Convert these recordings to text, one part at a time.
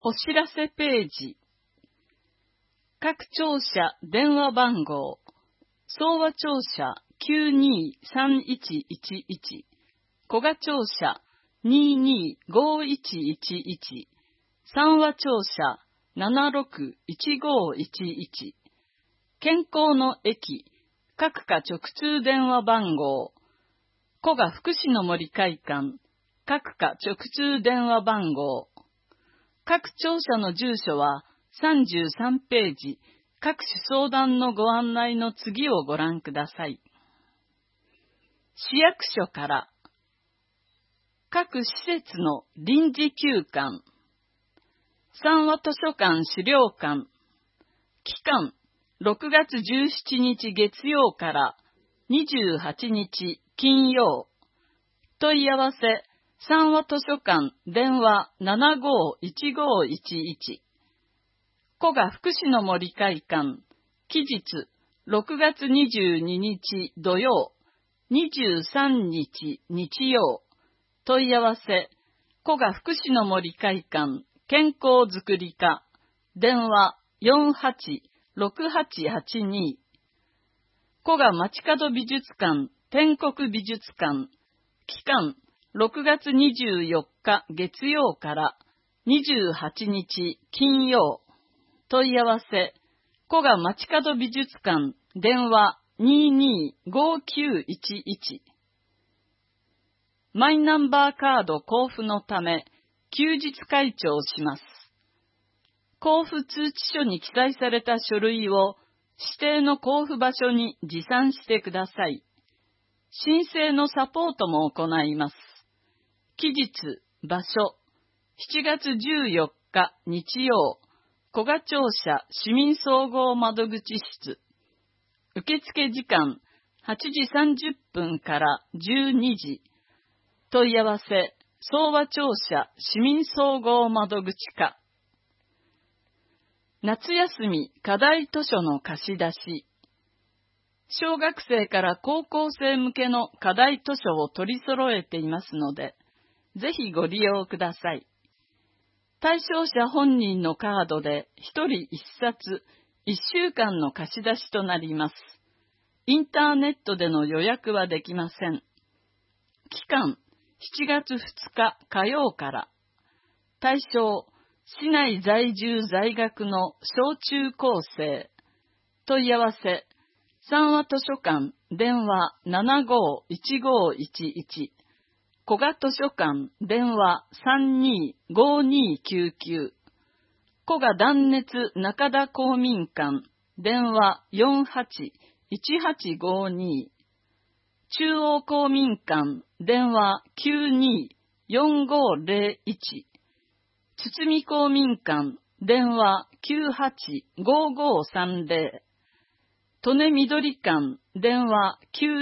お知らせページ。各庁舎電話番号。総和庁舎923111。古賀庁舎225111。三和庁舎761511。健康の駅。各課直通電話番号。古賀福祉の森会館。各課直通電話番号。各庁舎の住所は33ページ、各種相談のご案内の次をご覧ください。市役所から各施設の臨時休館、三和図書館資料館、期間6月17日月曜から28日金曜、問い合わせ三和図書館電話751511。古賀福祉の森会館、期日6月22日土曜、23日日曜。問い合わせ古賀福祉の森会館健康づくり課電話486882。古賀街角美術館天国美術館、期間6月24日月曜から28日金曜。問い合わせ古賀街角美術館電話225911。マイナンバーカード交付のため休日開庁します。交付通知書に記載された書類を指定の交付場所に持参してください。申請のサポートも行います。期日、場所、7月14日日曜、古賀庁舎市民総合窓口室。受付時間8時30分から12時。問い合わせ、総和庁舎市民総合窓口課。夏休み課題図書の貸し出し。小学生から高校生向けの課題図書を取り揃えていますので、ぜひご利用ください。対象者本人のカードで1人1冊1週間の貸し出しとなります。インターネットでの予約はできません。期間7月2日火曜から。対象市内在住在学の小中高生。問い合わせ三和図書館電話751511。古賀図書館電話325299。古賀断熱中田公民館電話481852。中央公民館電話924501。堤公民館電話985530。利根緑館電話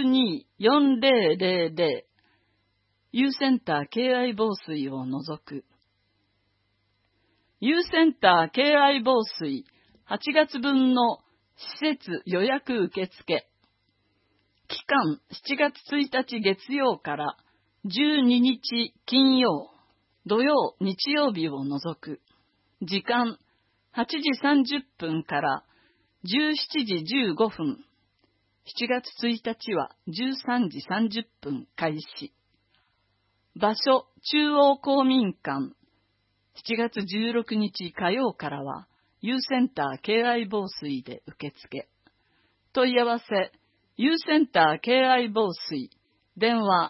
924000。Uセンター敬愛防水を除く。Uセンター敬愛防水8月分の施設予約受付。期間7月1日月曜から12日金曜、土曜、日曜日を除く。時間8時30分から17時15分。7月1日は13時30分開始。場所、中央公民館。7月16日火曜からは、Uセンター敬愛防水で受付。問い合わせ、Uセンター敬愛防水。電話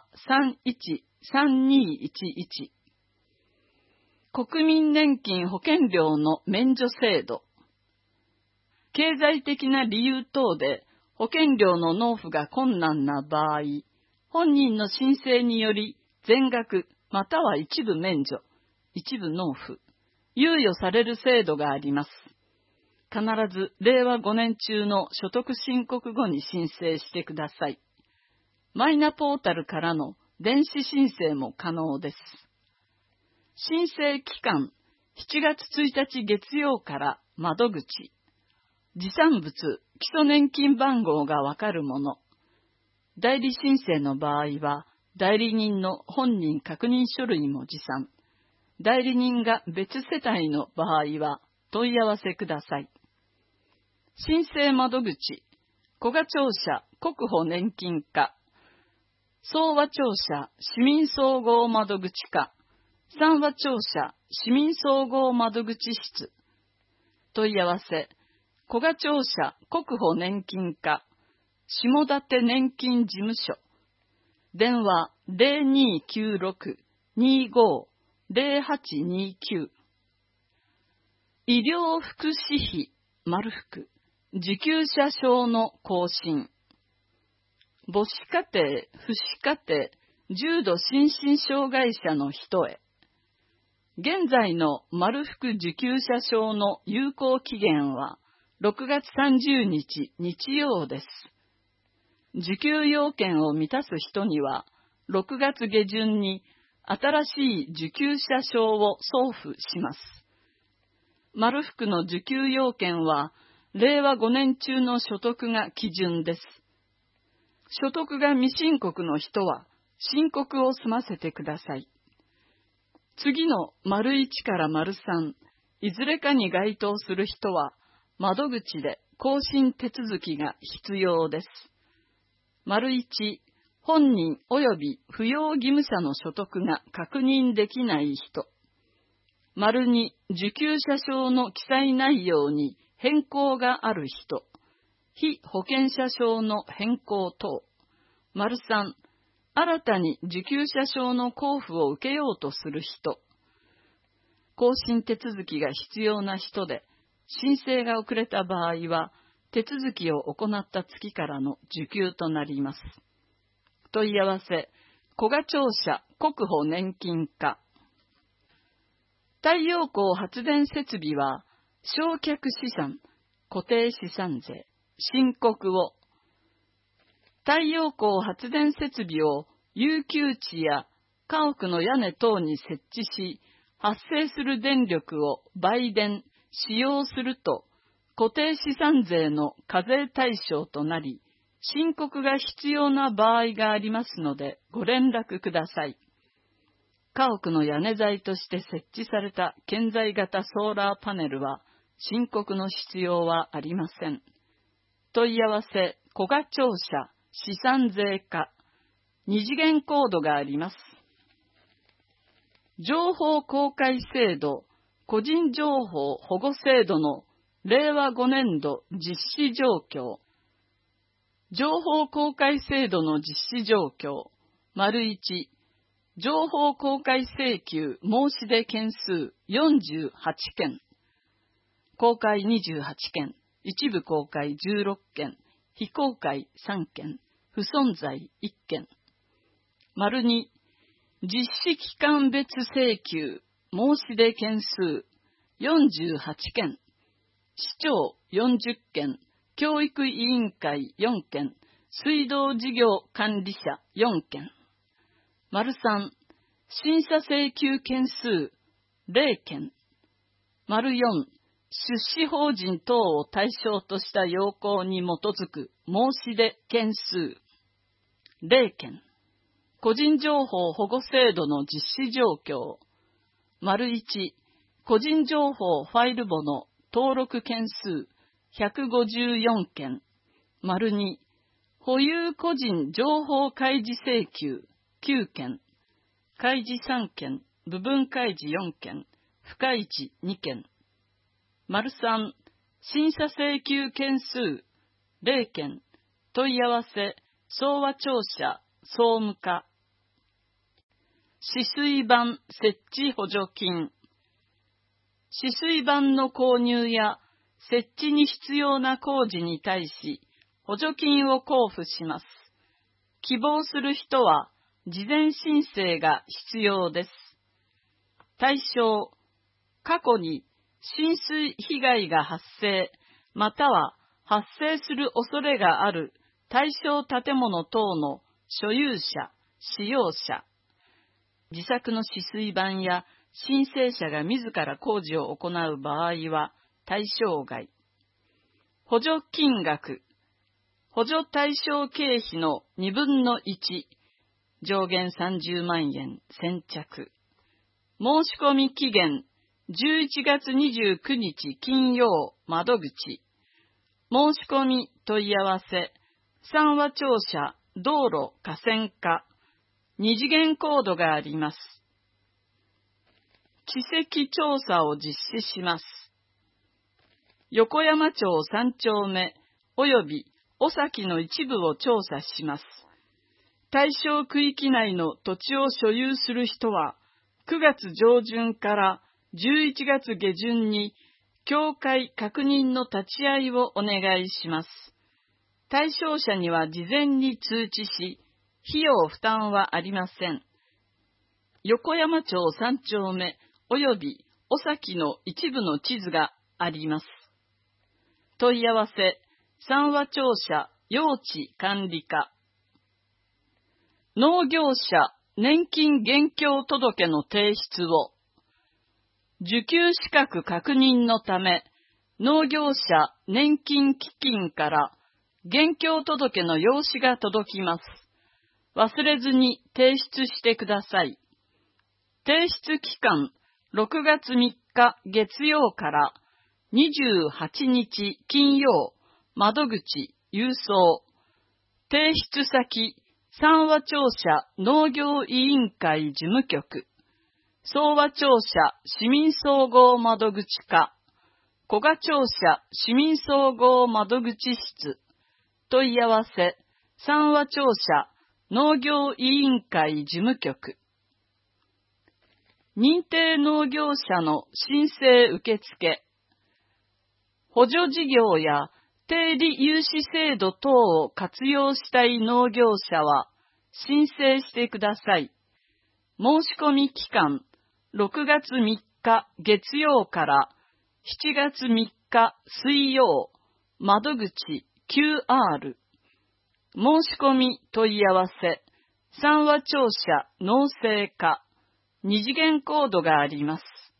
313211。国民年金保険料の免除制度。経済的な理由等で保険料の納付が困難な場合、本人の申請により、全額または一部免除、一部納付、猶予される制度があります。必ず令和5年中の所得申告後に申請してください。マイナポータルからの電子申請も可能です。申請期間7月1日月曜から窓口。持産物、基礎年金番号がわかるもの。代理申請の場合は、代理人の本人確認書類も持参。 代理人が別世帯の場合は問い合わせください。申請窓口、古賀庁舎国保年金課、総和庁舎市民総合窓口課、三和庁舎市民総合窓口室。問い合わせ、古賀庁舎国保年金課、下館年金事務所。電話0296-25-0829。医療福祉費丸福受給者証の更新。母子家庭、父子家庭、重度心身障害者の人へ。現在の丸福受給者証の有効期限は6月30日日曜です。受給要件を満たす人には6月下旬に新しい受給者証を送付します。丸福の受給要件は令和5年中の所得が基準です。所得が未申告の人は申告を済ませてください。次の丸1から丸3、いずれかに該当する人は窓口で更新手続きが必要です。丸1、本人及び扶養義務者の所得が確認できない人。丸2、受給者証の記載内容に変更がある人。被保険者証の変更等。丸3、新たに受給者証の交付を受けようとする人。更新手続きが必要な人で、申請が遅れた場合は、手続きを行った月からの受給となります。問い合わせ、古賀庁舎国保年金課。太陽光発電設備は、償却資産、固定資産税、申告を。太陽光発電設備を遊休地や家屋の屋根等に設置し、発生する電力を売電、使用すると、固定資産税の課税対象となり、申告が必要な場合がありますので、ご連絡ください。家屋の屋根材として設置された建材型ソーラーパネルは、申告の必要はありません。問い合わせ、古賀庁舎資産税課。二次元コードがあります。情報公開制度、個人情報保護制度の令和5年度実施状況。情報公開制度の実施状況。丸1、情報公開請求申し出件数48件。公開28件、一部公開16件、非公開3件、不存在1件。丸2、実施期間別請求申し出件数48件、市長40件、教育委員会4件、水道事業管理者4件。丸3、審査請求件数0件。丸4、出資法人等を対象とした要項に基づく申し出件数0件。個人情報保護制度の実施状況。丸1、個人情報ファイル簿の登録件数154件。丸2、保有個人情報開示請求9件。開示3件、部分開示4件、不開示2件。丸3、審査請求件数0件。問い合わせ、総和庁舎総務課。止水板設置補助金。止水板の購入や設置に必要な工事に対し補助金を交付します。希望する人は事前申請が必要です。対象、過去に浸水被害が発生、または発生する恐れがある対象建物等の所有者、使用者。自作の止水板や申請者が自ら工事を行う場合は対象外。補助金額。補助対象経費の1/2、上限30万円先着。 申し込み期限11月29日金曜窓口。申し込み問い合わせ三和庁舎道路河川課。二次元コードがあります。地籍調査を実施します。横山町3丁目及び尾崎の一部を調査します。対象区域内の土地を所有する人は、9月上旬から11月下旬に、境界確認の立ち会いをお願いします。対象者には事前に通知し、費用負担はありません。横山町3丁目及び尾崎の一部の地図があります。問い合わせ、三和庁舎用地管理課。農業者年金現況届の提出を。受給資格確認のため、農業者年金基金から現況届の用紙が届きます。忘れずに提出してください。提出期間、6月3日月曜から28日金曜、窓口、郵送。提出先、三和庁舎農業委員会事務局。総和庁舎市民総合窓口課。古賀庁舎市民総合窓口室。問い合わせ、三和庁舎農業委員会事務局。認定農業者の申請受付。補助事業や低利融資制度等を活用したい農業者は申請してください。申し込み期間、6月3日月曜から7月3日水曜、窓口 QR。申し込み問い合わせ、三和庁舎農政課。二次元コードがあります。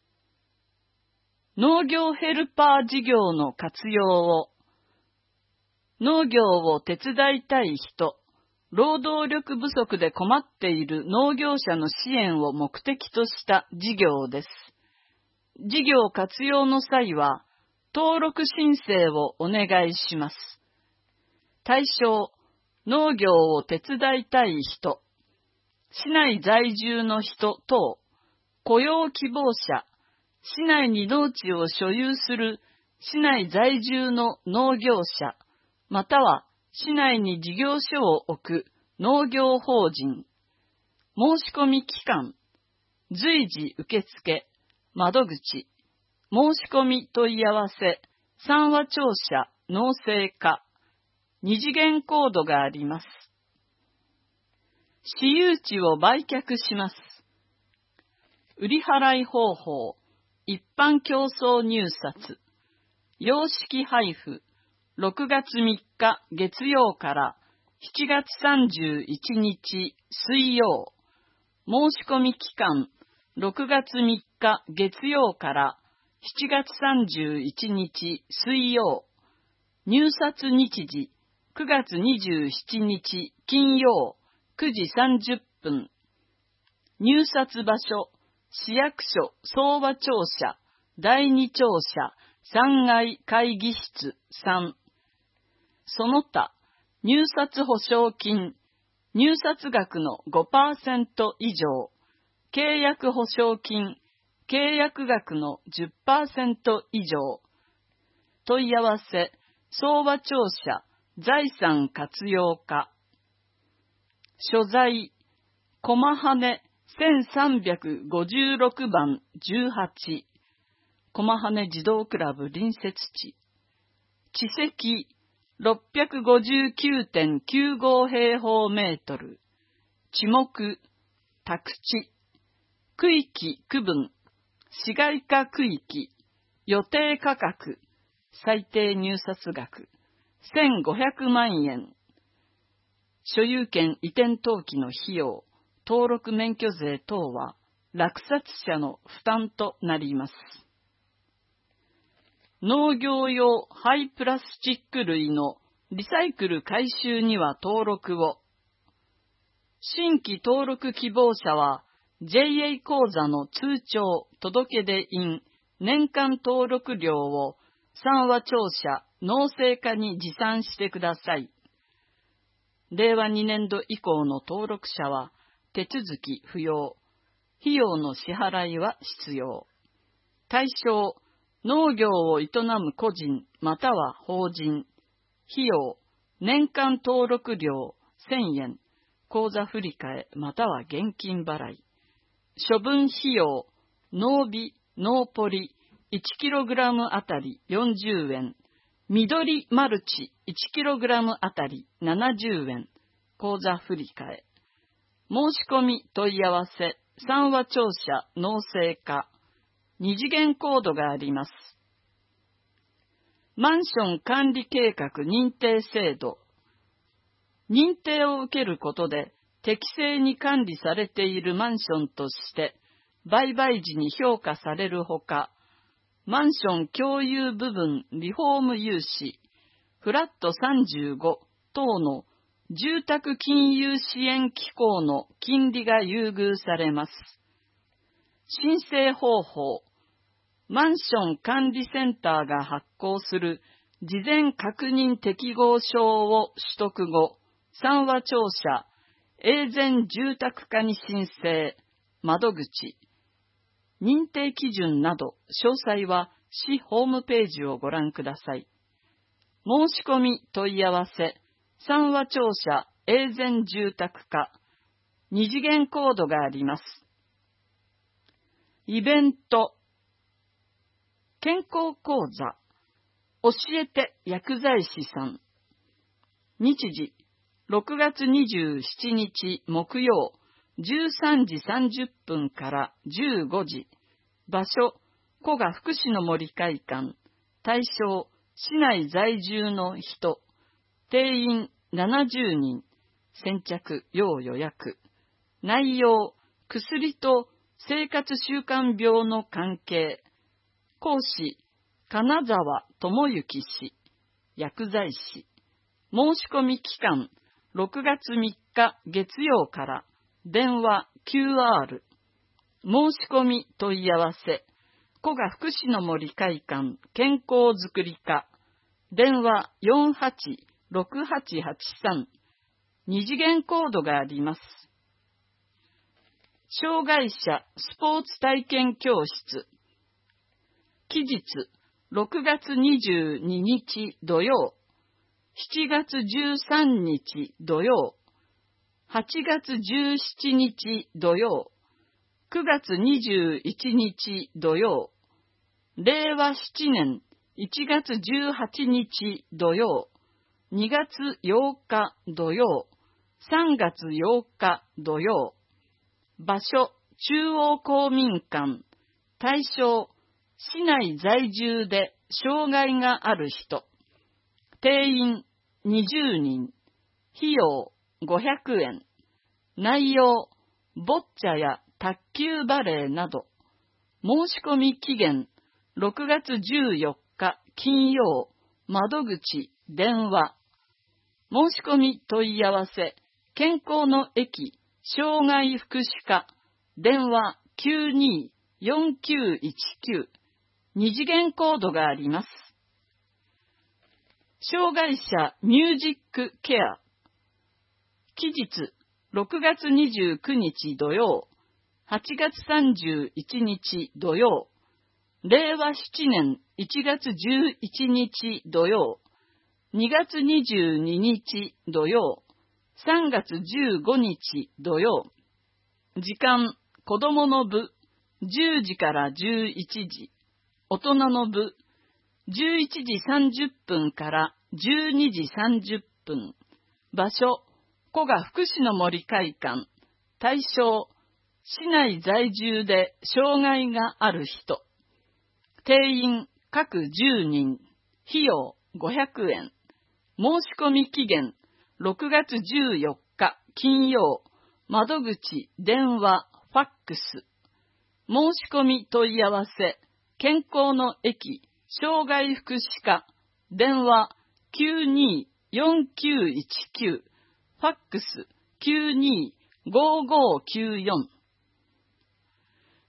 農業ヘルパー事業の活用を。農業を手伝いたい人、労働力不足で困っている農業者の支援を目的とした事業です。事業活用の際は、登録申請をお願いします。対象、農業を手伝いたい人、市内在住の人等、雇用希望者、市内に農地を所有する市内在住の農業者、または市内に事業所を置く農業法人。申し込み期間、随時受付、窓口、申し込み問い合わせ、三和庁舎農政課。二次元コードがあります。私有地を売却します。売払方法、一般競争入札。様式配布、6月3日月曜から7月31日水曜。申し込み期間、6月3日月曜から7月31日水曜。入札日時、9月27日金曜9時30分。入札場所、市役所総和庁舎第2庁舎3階会議室3。その他、入札保証金、入札額の 5% 以上、契約保証金、契約額の 10% 以上。問い合わせ、総和庁舎財産活用課。所在、駒羽1356番18。駒羽児童クラブ隣接地。地積 659.95 平方メートル。地目、宅地。区域区分、市街化区域。予定価格、最低入札額。1500万円。所有権移転登記の費用、登録免許税等は落札者の負担となります。農業用廃プラスチック類のリサイクル回収には登録を。新規登録希望者は JA 口座の通帳届出印年間登録料を三和庁舎農政課に持参してください。令和2年度以降の登録者は手続き不要。費用の支払いは必要。対象、農業を営む個人または法人。費用、年間登録料1000円。口座振替または現金払い。処分費用、農ビ、農ポリ 1kg あたり40円。緑マルチ 1kg あたり70円。口座振替。申し込み問い合わせ、三和庁舎農政課。二次元コードがあります。マンション管理計画認定制度。認定を受けることで適正に管理されているマンションとして売買時に評価されるほか、マンション共有部分リフォーム融資、フラット35等の住宅金融支援機構の金利が優遇されます。申請方法、マンション管理センターが発行する事前確認適合証を取得後、三和庁舎永全住宅課に申請、窓口、認定基準など詳細は市ホームページをご覧ください。申し込み問い合わせ、三和庁舎永全住宅課、二次元コードがあります。イベント、健康講座、教えて薬剤師さん。日時、6月27日木曜、13時30分から15時。場所、古賀福祉の森会館。対象、市内在住の人。定員70人。先着、要予約。内容、薬と生活習慣病の関係。講師、金沢智之氏。薬剤師。申し込み期間、6月3日月曜から。電話 QR。申し込み問い合わせ。古賀福祉の森会館健康づくり課。電話486883。二次元コードがあります。障害者スポーツ体験教室。期日、6月22日土曜、7月13日土曜、8月17日土曜、9月21日土曜、令和7年1月18日土曜、2月8日土曜、3月8日土曜。場所、中央公民館。対象、市内在住で障害がある人。定員20人。費用500円。内容、ボッチャや卓球バレーなど。申し込み期限、6月14日金曜。窓口、電話。申し込み問い合わせ、健康の駅、障害福祉課。電話924919。二次元コードがあります。障害者ミュージックケア。期日、6月29日土曜、8月31日土曜、令和7年1月11日土曜、2月22日土曜、3月15日土曜。時間、子供の部、10時から11時。大人の部、11時30分から12時30分。場所、古賀福祉の森会館。対象、市内在住で障害がある人。定員各10人。費用500円。申し込み期限、6月14日金曜。窓口、電話、ファックス。申し込み問い合わせ。健康の駅、障害福祉課、電話924919、ファックス925594。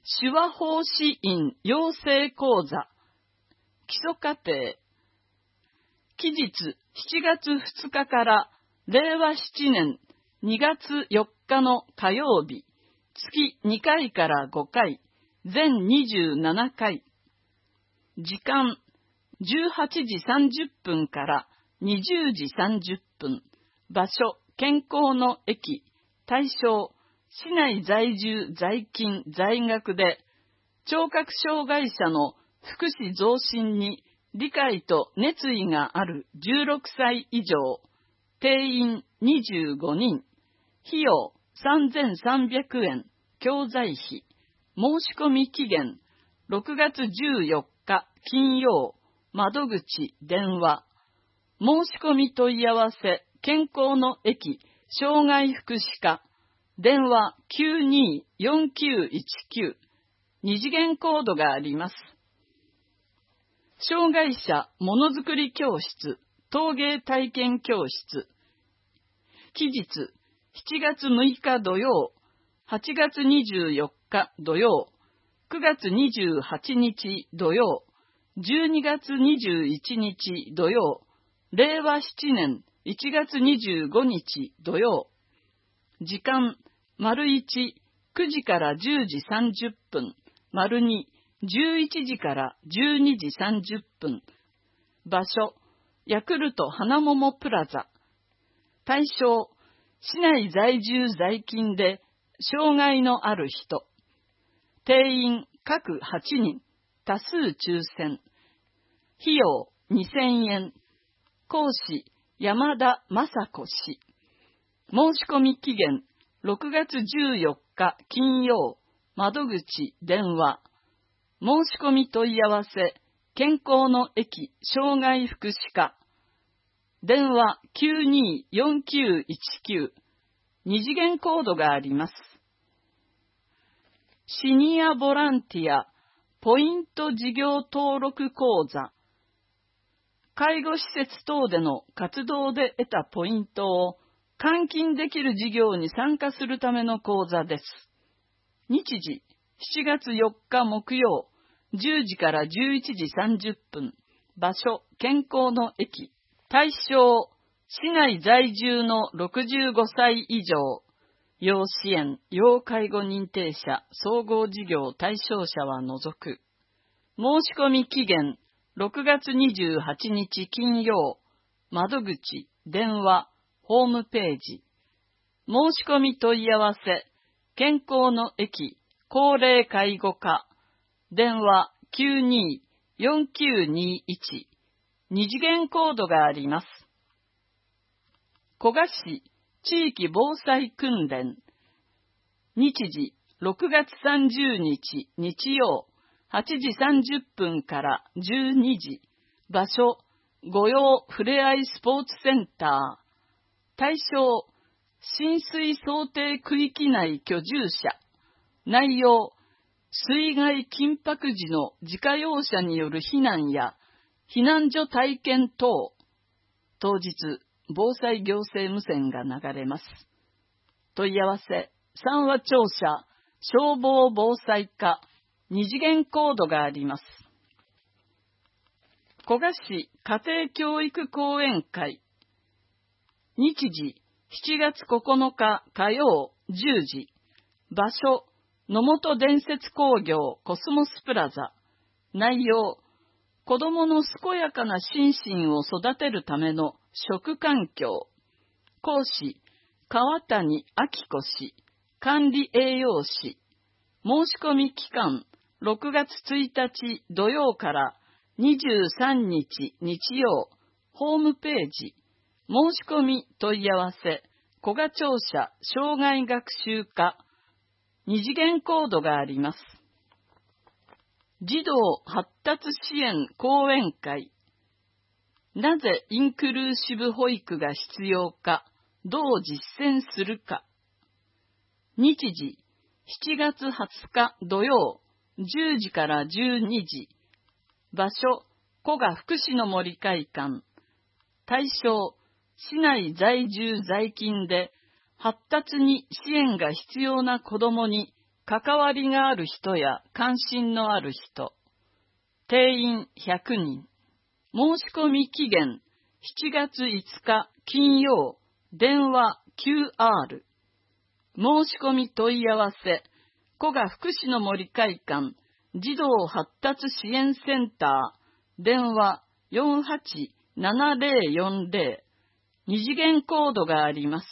手話奉仕員養成講座、基礎課程、期日7月2日から令和7年2月4日の火曜日、月2回から5回、全27回。時間、18時30分から20時30分。場所、健康の駅。対象、市内在住在勤在学で、聴覚障害者の福祉増進に理解と熱意がある16歳以上、定員25人、費用3300円、教材費、申し込み期限6月14日金曜、窓口電話、申し込み問い合わせ、健康の駅、障害福祉課、電話924919、二次元コードがあります。障害者ものづくり教室、陶芸体験教室。期日、7月6日土曜、8月24日土曜、9月28日土曜、12月21日土曜、令和7年1月25日土曜。時間、1、9時から10時30分、2、11時から12時30分。場所、ヤクルト花桃プラザ。対象、市内在住在勤で障害のある人。定員各8人、多数抽選。費用2000円。講師、山田雅子氏。申し込み期限6月14日金曜、窓口電話。申し込み問い合わせ、健康の駅障害福祉課。電話924919、二次元コードがあります。シニアボランティアポイント事業登録講座。介護施設等での活動で得たポイントを換金できる事業に参加するための講座です。日時、7月4日木曜、10時から11時30分。場所、健康の駅。対象、市内在住の65歳以上。要支援、要介護認定者、総合事業対象者は除く。申し込み期限、6月28日金曜。窓口、電話、ホームページ。申し込み問い合わせ、健康の駅、高齢介護課。電話924921。二次元コードがあります。古賀市地域防災訓練。日時、6月30日日曜、8時30分から12時。場所、御用ふれあいスポーツセンター。対象、浸水想定区域内居住者。内容、水害緊迫時の自家用車による避難や避難所体験等。当日、防災行政無線が流れます。問い合わせ、三和庁舎、消防防災課、二次元コードがあります。古賀市家庭教育講演会。日時、7月9日火曜10時。場所、野本伝説工業コスモスプラザ。内容、子供の健やかな心身を育てるための食環境。講師、川谷明子氏、管理栄養士。申し込み期間、6月1日土曜から23日日曜。ホームページ。申し込み問い合わせ、古賀庁舎障害学習課。二次元コードがあります。児童発達支援講演会。なぜインクルーシブ保育が必要か、どう実践するか。日時、7月20日土曜、10時から12時。場所、古賀福祉の森会館。対象、市内在住在勤で発達に支援が必要な子どもに関わりがある人や関心のある人、定員100人。申し込み期限7月5日金曜、電話 QR。申し込み問い合わせ、古賀福祉の森会館児童発達支援センター、電話487040。二次元コードがあります。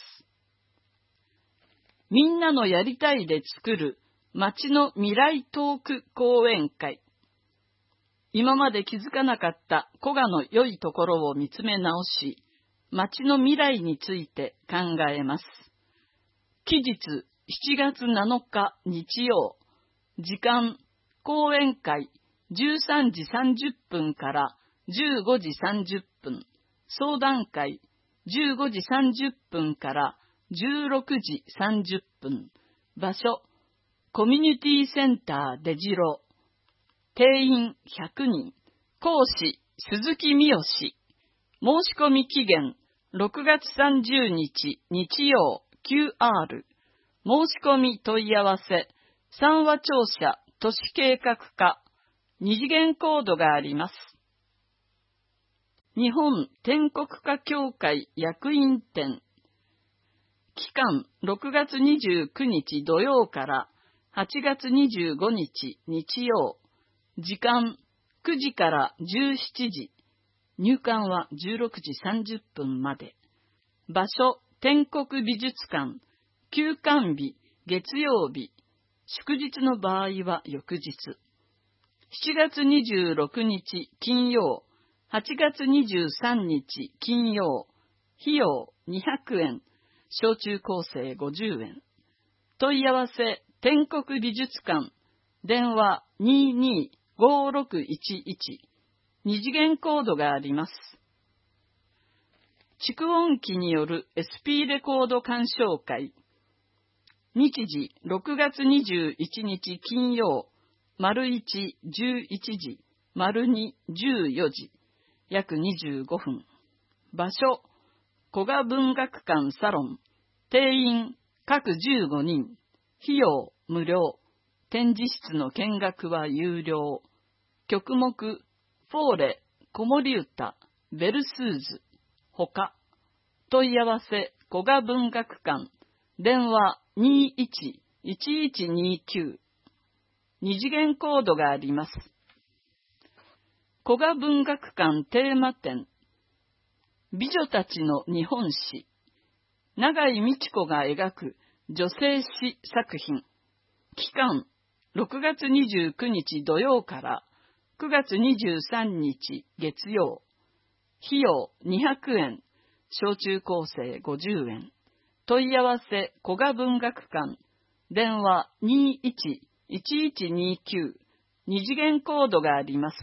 みんなのやりたいで作る町の未来トーク講演会。今まで気づかなかった古賀の良いところを見つめ直し、町の未来について考えます。期日7月7日日曜。時間、講演会13時30分から15時30分。相談会15時30分から16時30分。場所、コミュニティセンター出城。定員100人。講師、鈴木美代。申し込み期限6月30日日曜 QR。申し込み問い合わせ、三和庁舎都市計画課。二次元コードがあります。日本天国家協会役員展。期間6月29日土曜から8月25日日曜。時間9時から17時。入館は16時30分まで。場所、天国美術館。休館日、月曜日。祝日の場合は翌日。7月26日金曜。8月23日金曜。費用200円。小中高生50円。問い合わせ、天国美術館。電話225611。二次元コードがあります。蓄音機による SP レコード鑑賞会。日時6月21日金曜。01、11時。02、14時。約25分。場所、古賀文学館サロン。定員各15人。費用無料。展示室の見学は有料。曲目、フォーレ、子守歌、ベルスーズ、他。問い合わせ、古賀文学館。電話21-1129。二次元コードがあります。古賀文学館テーマ展。美女たちの日本史。永井美智子が描く女性詩作品。期間、6月29日土曜から9月23日月曜。費用200円。小中高生50円。問い合わせ、古賀文学館。電話21-1129。二次元コードがあります。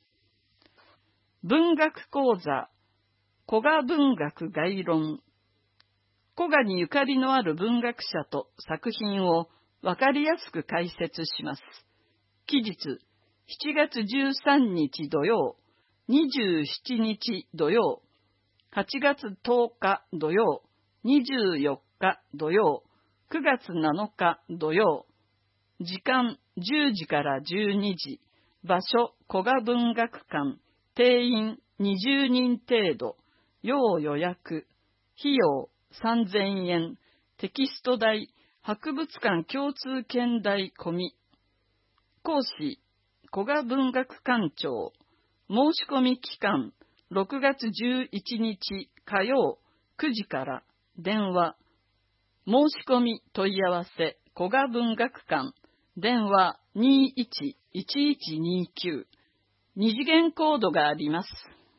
文学講座、古賀文学概論。古賀にゆかりのある文学者と作品をわかりやすく解説します。期日、7月13日土曜、27日土曜、8月10日土曜、24日土曜、9月7日土曜。時間10時から12時。場所、古賀文学館。定員20人程度。要予約。費用3000円。テキスト代、博物館共通券代込み。講師、古賀文学館長。申し込み期間、6月11日火曜9時から。電話。申し込み問い合わせ、古賀文学館。電話21-1129。二次元コードがあります。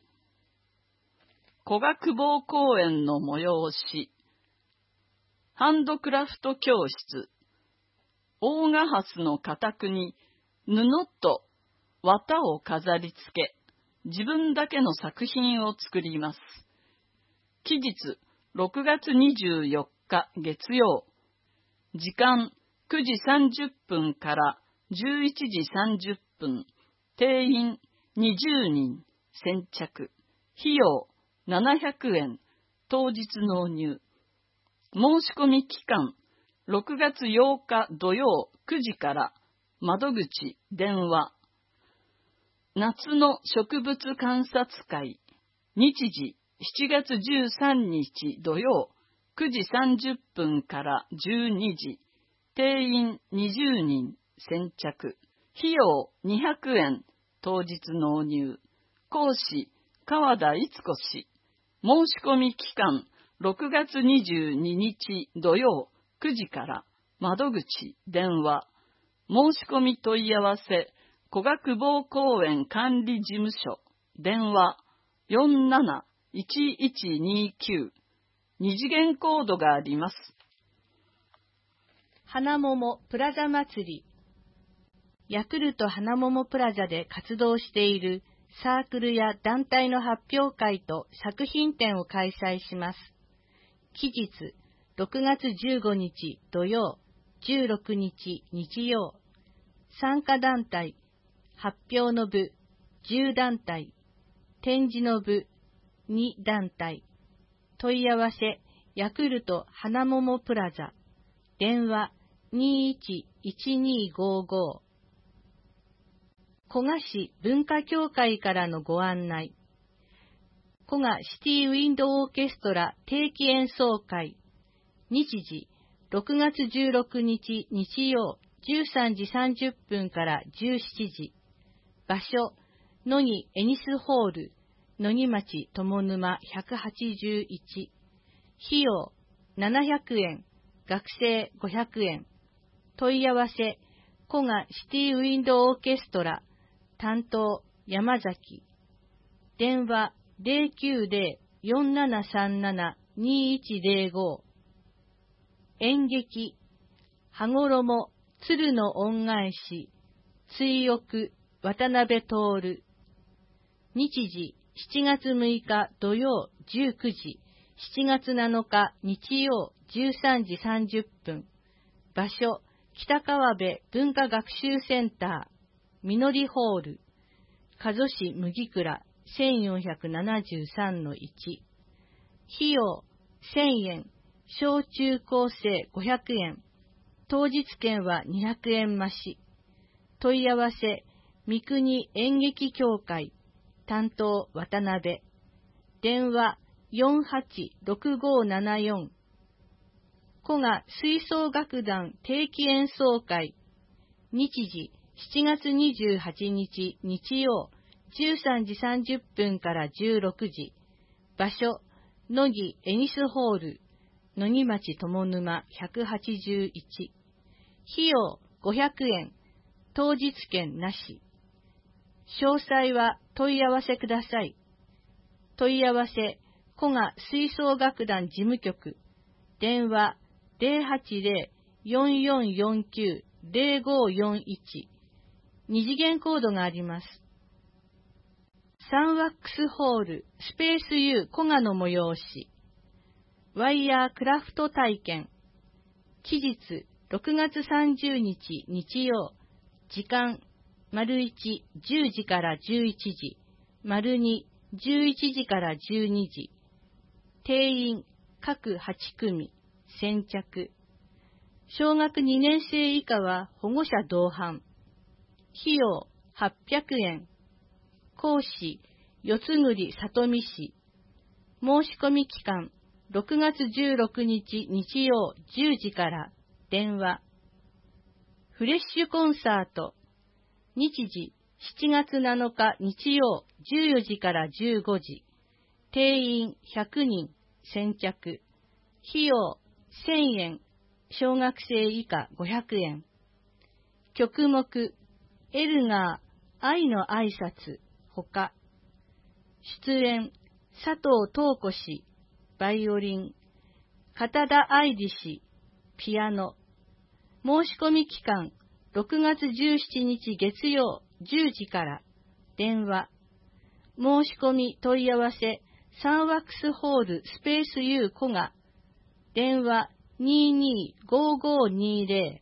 古賀久保公園の催し。ハンドクラフト教室。大賀ハスの家宅に布と綿を飾り付け、自分だけの作品を作ります。期日6月24日月曜。時間9時30分から11時30分。定員20人。先着。費用700円。当日納入。申し込み期間 6月8日土曜9時から窓口電話。夏の植物観察会。日時7月13日土曜9時30分から12時。定員20人先着。費用200円。当日納入。講師川田逸子氏。申し込み期間6月22日土曜9時から窓口電話。申し込み問い合わせ古学坊公園管理事務所電話471129。二次元コードがあります。 花桃プラザ祭り。ヤクルト花桃プラザで活動しているサークルや団体の発表会と作品展を開催します。期日6月15日土曜、16日日曜。参加団体、発表の部10団体、展示の部2団体。問い合わせヤクルト花桃プラザ。電話211255。古河市文化協会からのご案内。古河シティウィンドオーケストラ定期演奏会。日時6月16日日曜13時30分から17時。場所野木エニスホール野木町友沼181。費用700円。学生500円。問い合わせ古河シティウィンドオーケストラ担当山崎。電話090-4737-2105。演劇羽衣鶴の恩返し追憶渡辺徹。日時7月6日土曜19時、7月7日日曜13時30分。場所北川辺文化学習センターみのりホール加須市麦倉 1473-1。費用1000円。小中高生500円。当日券は200円増し。問い合わせ三国演劇協会担当渡辺。電話486574。古賀吹奏楽団定期演奏会。日時7月28日日曜13時30分から16時。場所野木エニスホール野木町友沼181。費用500円。当日券なし。詳細は問い合わせください。問い合わせ古賀吹奏楽団事務局。電話080-4449-0541。二次元コードがあります。サンワックスホールスペース U 古賀の催し。ワイヤークラフト体験。期日6月30日日曜。時間丸1、10時から11時。丸2、11時から12時。定員各8組。先着。小学2年生以下は保護者同伴。費用800円。講師四つ栗里見市。申し込み期間6月16日日曜10時から。電話。フレッシュコンサート。日時7月7日日曜14時から15時。定員100人。先着。費用1000円。小学生以下500円。曲目エルガー愛の挨拶ほか。出演佐藤東子氏バイオリン、片田愛理氏ピアノ。申し込み期間6月17日月曜10時から。電話。申し込み問い合わせサンワックスホールスペース U 古賀。電話225520。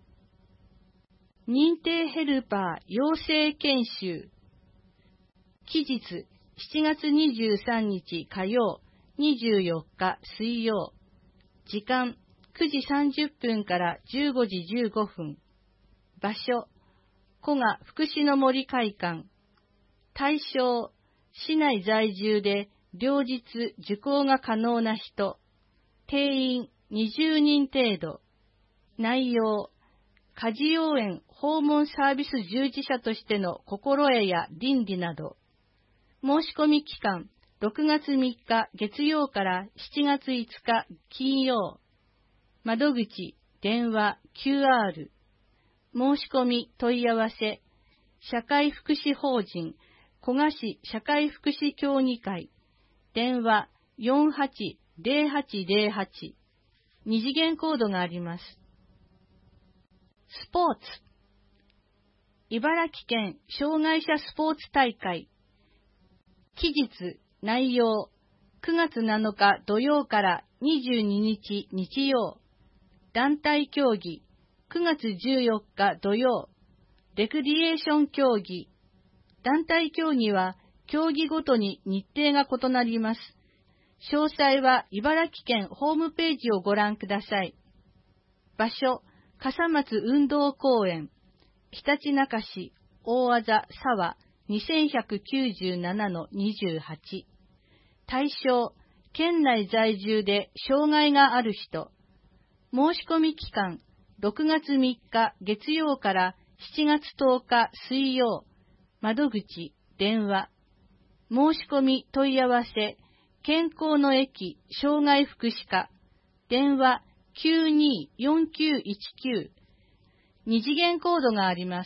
認定ヘルパー養成研修。期日7月23日火曜、24日水曜。時間 9時30分から15時15分。場所、古賀福祉の森会館。対象、市内在住で両日受講が可能な人。定員20人程度。内容、家事応援訪問サービス従事者としての心得や倫理など。申し込み期間、6月3日月曜から7月5日金曜。窓口、電話、QR。申し込み、問い合わせ。社会福祉法人、古賀市社会福祉協議会。電話、480808。二次元コードがあります。スポーツ。茨城県障害者スポーツ大会。期日、内容、9月7日土曜から22日日曜。団体競技、9月14日土曜。レクリエーション競技。団体競技は競技ごとに日程が異なります。詳細は茨城県ホームページをご覧ください。場所、笠松運動公園。ひたちなか市、大字沢 2197-28。対象、県内在住で障害がある人。申し込み期間、6月3日月曜から7月10日水曜。窓口、電話。申し込み問い合わせ、健康の駅障害福祉課。電話924919。二次元コードがあります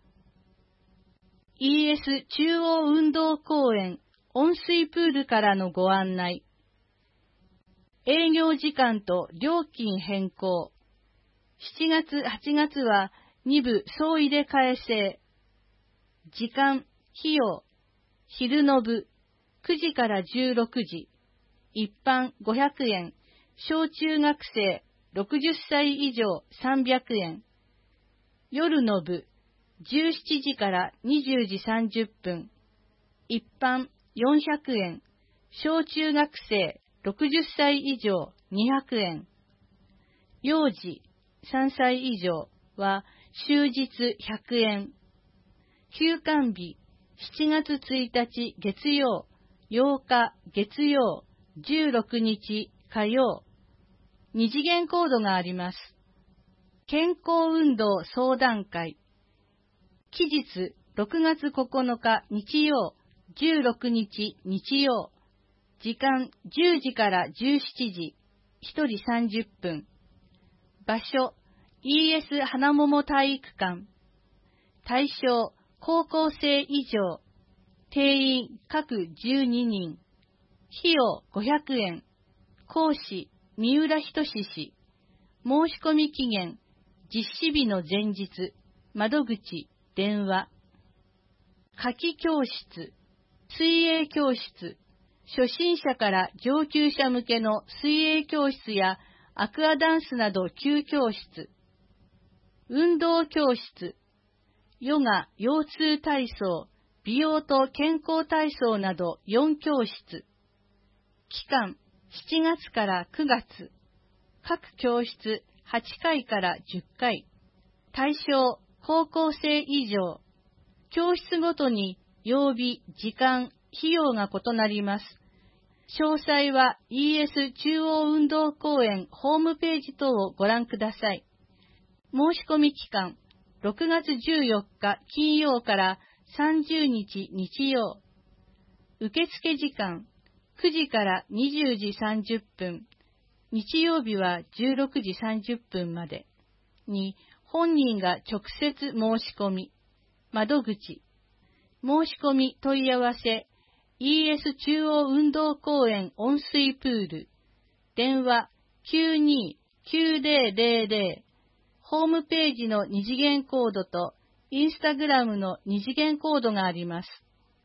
。ES 中央運動公園温水プールからのご案内。営業時間と料金変更。7月、8月は2部総入れ替え制。時間、費用、昼の部、9時から16時。一般500円。小中学生60歳以上300円。夜の部、17時から20時30分。一般400円。小中学生60歳以上200円。幼児3歳以上は終日100円。休館日、7月1日月曜、8日月曜、16日火曜。二次元コードがあります。健康運動相談会。期日、6月9日日曜、16日日曜。時間、10時から17時。1人30分。場所、ES 花桃体育館。対象、高校生以上。定員、各12人。費用、500円。講師、三浦仁氏。申し込み期限、実施日の前日。窓口、電話。夏季教室、水泳教室。初心者から上級者向けの水泳教室やアクアダンスなど9教室。運動教室。ヨガ、腰痛体操、美容と健康体操など4教室。期間、7月から9月。各教室8回から10回。対象、高校生以上。教室ごとに曜日、時間、費用が異なります。詳細は ES 中央運動公園ホームページ等をご覧ください。申し込み期間、6月14日金曜から30日日曜。受付時間、9時から20時30分。日曜日は16時30分までに本人が直接申し込み。窓口。申し込み問い合わせ。ES 中央運動公園温水プール。電話929000。ホームページの二次元コードとインスタグラムの二次元コードがあります。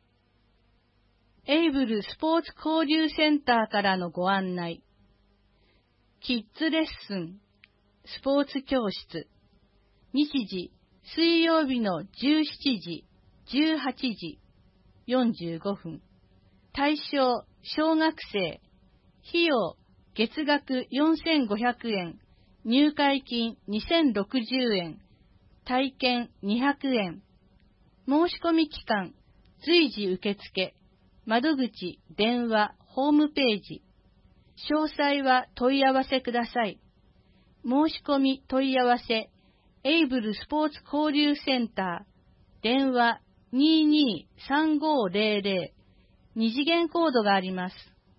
エイブルスポーツ交流センターからのご案内。キッズレッスン、スポーツ教室。日時、水曜日の17時、18時、45分。対象、小学生。費用、月額4500円。 入会金2060円、体験200円。申し込み期間、随時受付、窓口、電話、ホームページ。詳細は問い合わせください。申し込み問い合わせ、エイブルスポーツ交流センター、電話223500、二次元コードがあります。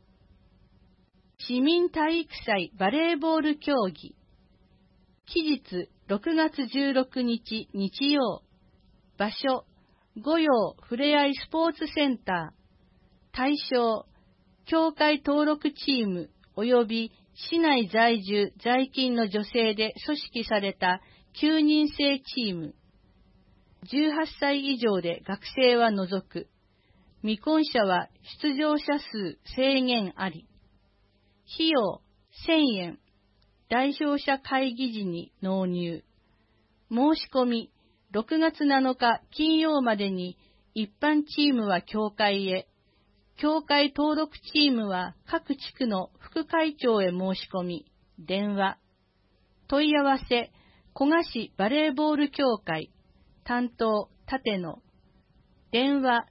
市民体育祭バレーボール競技。期日6月16日日曜。場所、御用ふれあいスポーツセンター。対象、協会登録チーム及び市内在住在勤の女性で組織された9人制チーム。18歳以上で学生は除く。未婚者は出場者数制限あり。費用1000円。代表者会議時に納入。申し込み6月7日金曜までに一般チームは協会へ。協会登録チームは各地区の副会長へ申し込み。電話。問い合わせ、古賀市バレーボール協会。担当、立野。電話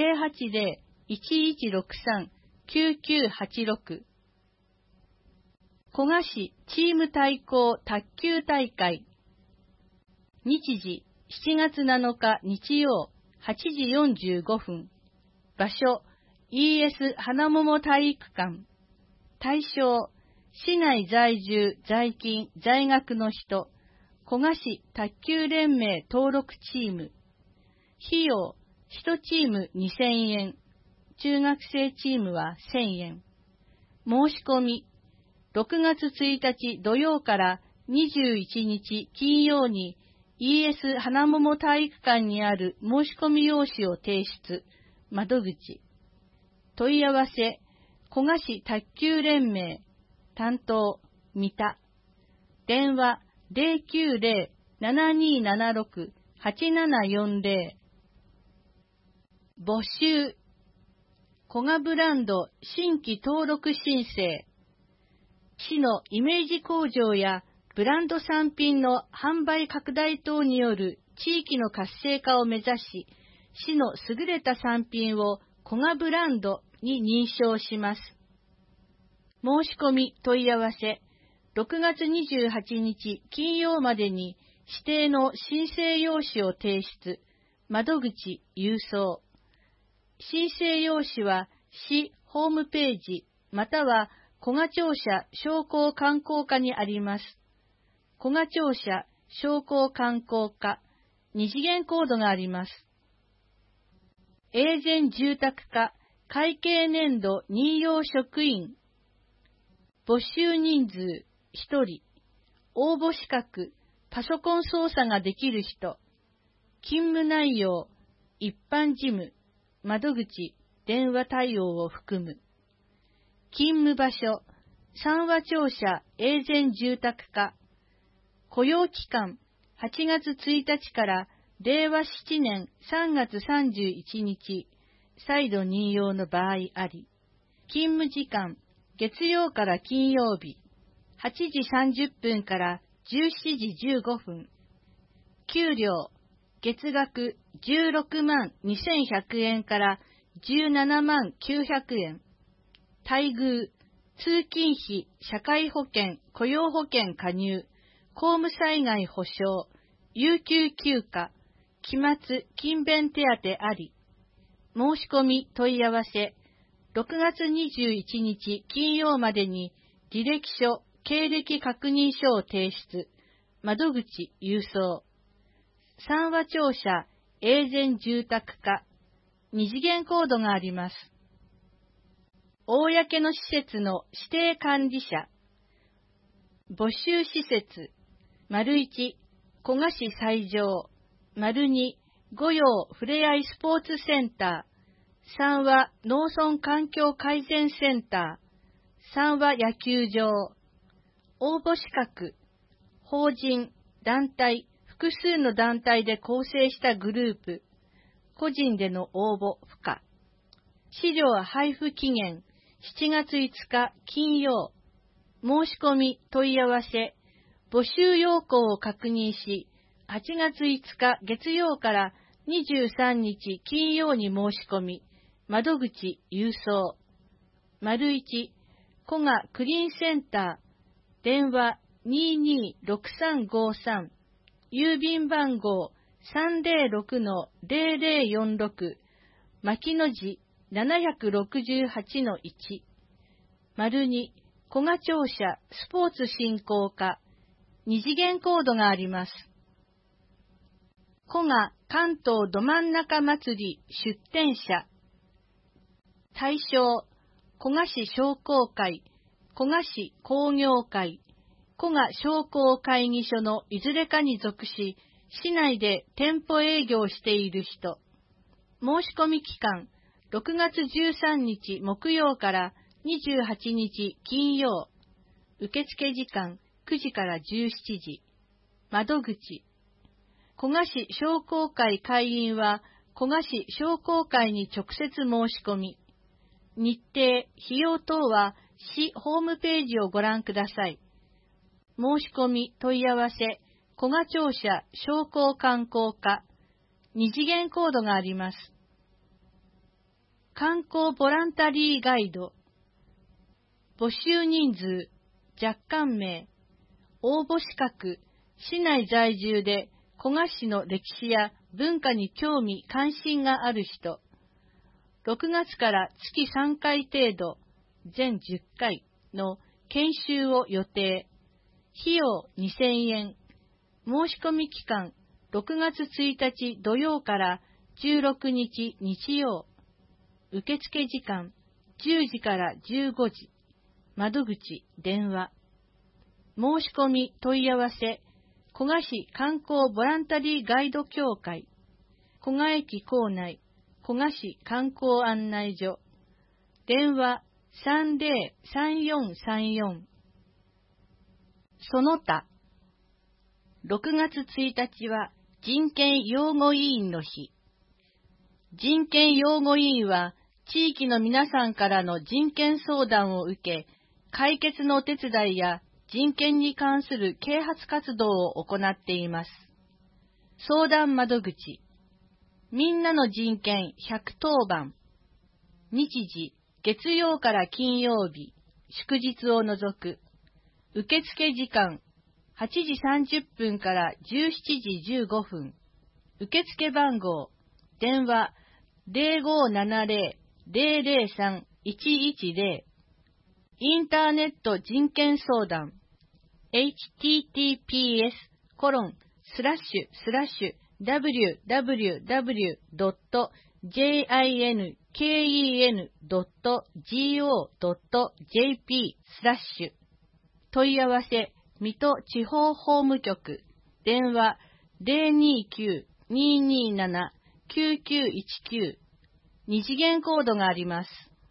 080-1163-9986。古賀市チーム対抗卓球大会。日時7月7日日曜8時45分。場所 ES 花桃体育館。対象、市内在住在勤在学の人。古賀市卓球連盟登録チーム。費用1チーム2000円。中学生チームは1000円。申し込み6月1日土曜から21日金曜に ES 花桃体育館にある申し込み用紙を提出。窓口。問い合わせ、古賀市卓球連盟。担当、三田。電話090-7276-8740。募集。古賀ブランド新規登録申請。市のイメージ向上やブランド産品の販売拡大等による地域の活性化を目指し、市の優れた産品を古賀ブランドに認証します。申し込み問い合わせ、6月28日金曜までに指定の申請用紙を提出。窓口郵送。申請用紙は市ホームページまたは古賀庁舎商工観光課にあります。古賀庁舎商工観光課、二次元コードがあります。永全住宅課会計年度任用職員。募集人数1人。応募資格、パソコン操作ができる人。勤務内容、一般事務、窓口、電話対応を含む。勤務場所、三和庁舎永全住宅課。雇用期間、8月1日から令和7年3月31日、再度任用の場合あり。勤務時間、月曜から金曜日、8時30分から17時15分。給料、月額16万2100円から17万900円。待遇、通勤費、社会保険、雇用保険加入、公務災害保障、有給休暇、期末勤勉手当あり。申し込み問い合わせ、6月21日金曜までに履歴書、経歴確認書を提出。窓口郵送。三和庁舎永全住宅課。二次元コードがあります。公の施設の指定管理者。募集施設。1、古賀市西条。2、御用ふれあいスポーツセンター。3は農村環境改善センター。3は野球場。応募資格。法人、団体、複数の団体で構成したグループ。個人での応募不可。資料配布期限7月5日金曜。申し込み問い合わせ。 募集要項を確認し、8月5日月曜から23日金曜に申し込み、窓口郵送。1、古賀クリーンセンター、電話226353、郵便番号 306-0046、牧野路768-1。2、古賀庁舎スポーツ振興課、二次元コードがあります。古賀関東ど真ん中祭り出店者。対象、古賀市商工会、古賀市工業会、古賀商工会議所のいずれかに属し、市内で店舗営業している人。申し込み期間、6月13日木曜から28日金曜。受付時間、9時から17時。窓口。古賀市商工会会員は、古賀市商工会に直接申し込み。日程、費用等は市ホームページをご覧ください。申し込み、問い合わせ、古賀庁舎商工観光課、二次元コードがあります。観光ボランタリーガイド。募集人数、若干名、応募資格、市内在住で古賀市の歴史や文化に興味関心がある人。6月から月3回程度、全10回の研修を予定。費用2000円。申し込み期間、6月1日土曜から16日日曜。受付時間、10時から15時。窓口、電話。申し込み、問い合わせ、古賀市観光ボランタリーガイド協会。古賀駅構内、古賀市観光案内所。電話303434。その他。6月1日は人権擁護委員の日。人権擁護委員は地域の皆さんからの人権相談を受け、解決のお手伝いや人権に関する啓発活動を行っています。相談窓口。みんなの人権110番。日時、月曜から金曜日、祝日を除く。受付時間、8時30分から17時15分。受付番号、電話0570-003-110。インターネット人権相談。https://www.jinken.go.jp/ 問い合わせ、水戸地方法務局。電話029-227-9919。二次元コードがあります。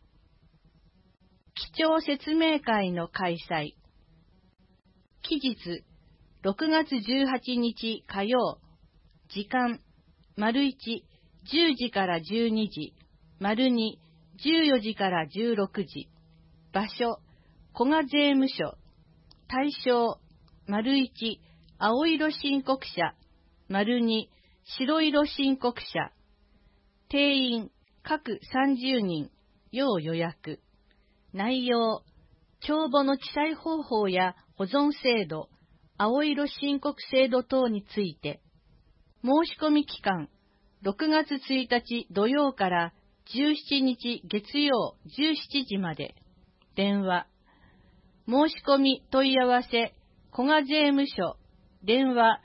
基調説明会の開催。期日、6月18日火曜。時間、1、10時から12時。2、14時から16時。場所、古賀税務署。対象、1、青色申告者。2、白色申告者。定員、各30人。要予約。内容、帳簿の記載方法や保存制度、青色申告制度等について。申し込み期間、6月1日土曜から17日月曜17時まで。電話。申し込み問い合わせ、古賀税務署。電話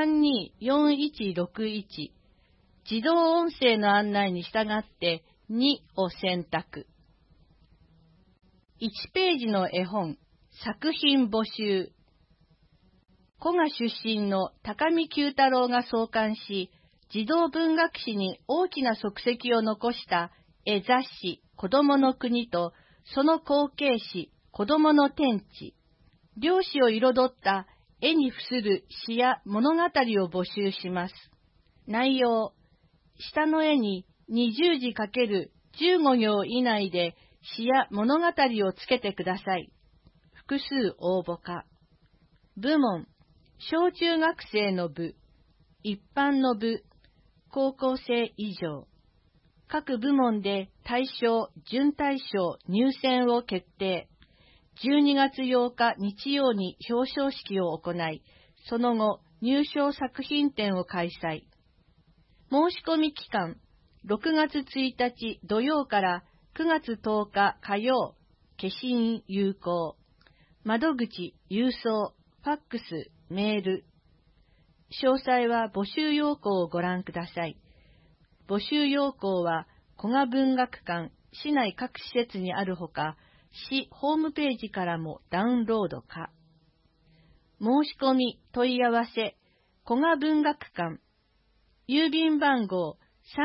324161。自動音声の案内に従って2を選択。1ページの絵本、作品募集。古賀出身の高見九太郎が創刊し、児童文学史に大きな足跡を残した絵雑誌、子供の国と、その後継誌、子供の天地。両紙を彩った絵に付する詩や物語を募集します。内容、下の絵に20字×15行以内で詩や物語をつけてください。複数応募可。部門、 小中学生の部、一般の部、高校生以上、各部門で対象、準対象、入選を決定。12月8日日曜に表彰式を行い、その後、入賞作品展を開催。申し込み期間、6月1日土曜から9月10日火曜、消印有効。窓口、郵送、ファックス、メール。詳細は募集要項をご覧ください。募集要項は、古賀文学館、市内各施設にあるほか、市ホームページからもダウンロード可。申し込み、問い合わせ、古賀文学館、郵便番号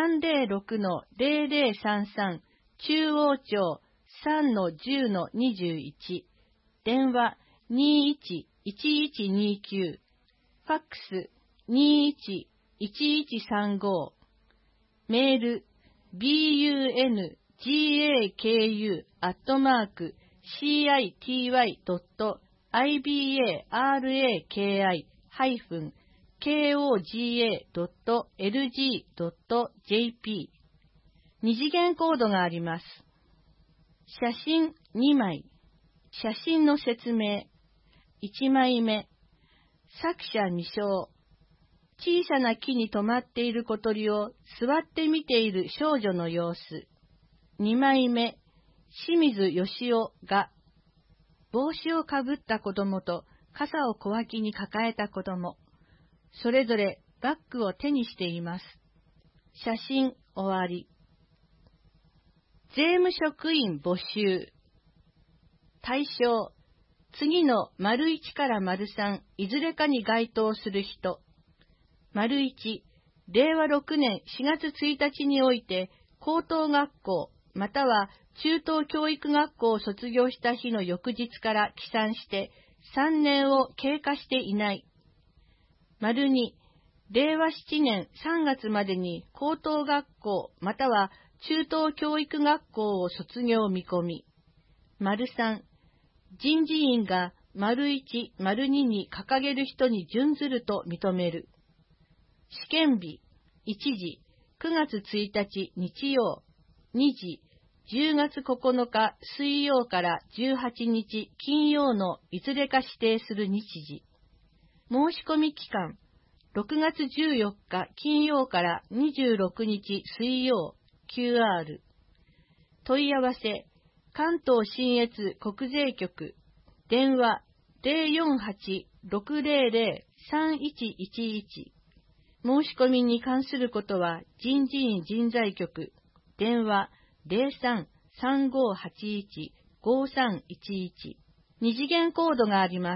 306-0033 中央町 3-10-21 電話21-1129ファックス 21-1135 メール bungaku.city.iraki-koga.lg.jp 二次元コードがあります。写真2枚。写真の説明。1枚目。作者未詳。小さな木に止まっている小鳥を座って見ている少女の様子。2枚目。清水義雄が、帽子をかぶった子供と傘を小脇に抱えた子供。それぞれバッグを手にしています。写真終わり。税務職員募集。対象。次の丸1から丸3、いずれかに該当する人。丸1、令和6年4月1日において、高等学校、または中等教育学校を卒業した日の翌日から起算して3年を経過していない。丸2、令和7年3月までに高等学校、または中等教育学校を卒業見込み。丸3、人事院が丸1、丸2に掲げる人に準ずると認める。試験日、1時、9月1日日曜、2時、10月9日水曜から18日金曜のいずれか指定する日時。申し込み期間、6月14日金曜から26日水曜、QR。問い合わせ、関東信越国税局、電話 048-600-3111。申し込みに関することは人事院人材局、電話 03-3581-5311。二次元コードがあります。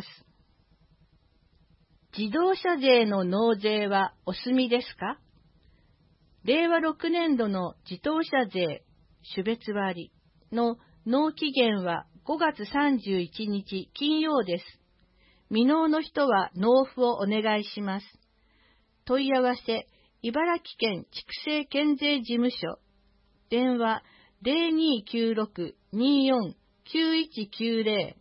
自動車税の納税はお済みですか？令和6年度の自動車税種別割の納期限は5月31日金曜です。未納の人は納付をお願いします。問い合わせ、茨城県畜生県税事務所。電話0296-24-9190。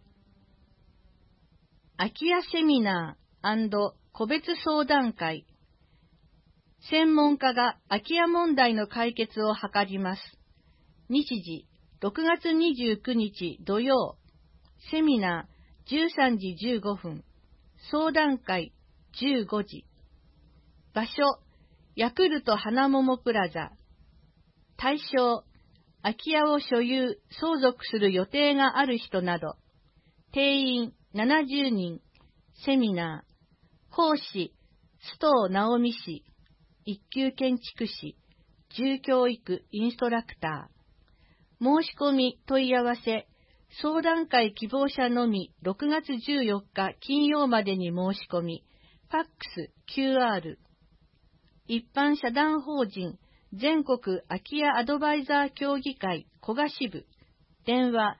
空き家セミナー&個別相談会。専門家が空き家問題の解決を図ります。日時、6月29日土曜。セミナー13時15分。相談会15時。場所、ヤクルト花桃プラザ。対象、空き家を所有、相続する予定がある人など。定員70人。セミナー。講師、須藤直美氏。一級建築士。住教育インストラクター。申し込み問い合わせ。相談会希望者のみ6月14日金曜までに申し込み。ファックス、QR。一般社団法人全国空き家アドバイザー協議会古賀支部。電話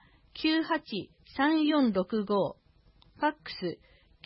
983465。ファックス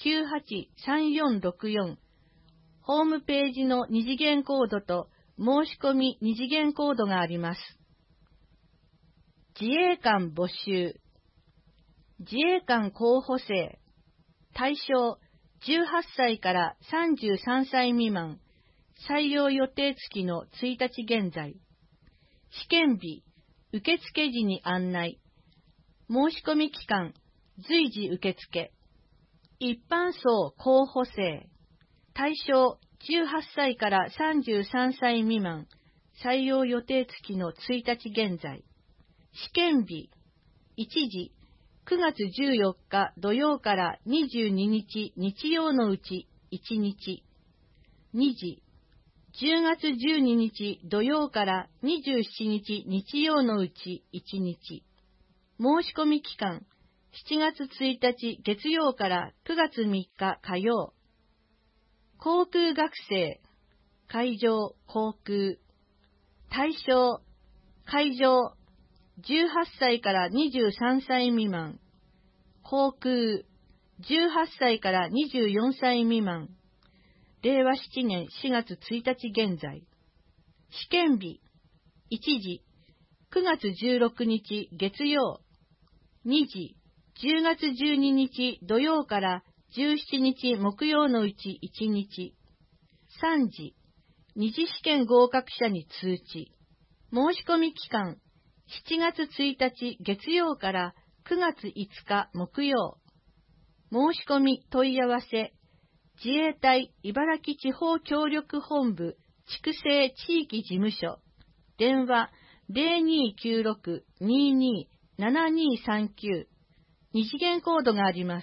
983464。ホームページの二次元コードと申し込み二次元コードがあります。自衛官募集。自衛官候補生。対象、 18歳から33歳未満、採用予定付きの1日現在。試験日、受付時に案内。申し込み期間、随時受付。一般層候補生。対象、18歳から33歳未満、採用予定付きの1日現在。試験日、1時、9月14日土曜から22日日曜のうち1日。2時、10月12日土曜から27日日曜のうち1日。申し込み期間、7月1日月曜から9月3日火曜。航空学生、海上、航空。対象、海上、18歳から23歳未満。航空、18歳から24歳未満。令和7年4月1日現在。試験日、1時、9月16日月曜。2時、10月12日土曜から17日木曜のうち1日。3時、二次試験合格者に通知。申し込み期間、7月1日月曜から9月5日木曜。申し込み問い合わせ、自衛隊茨城地方協力本部筑西地域事務所。電話 0296-22-7239。二次元コードがあります。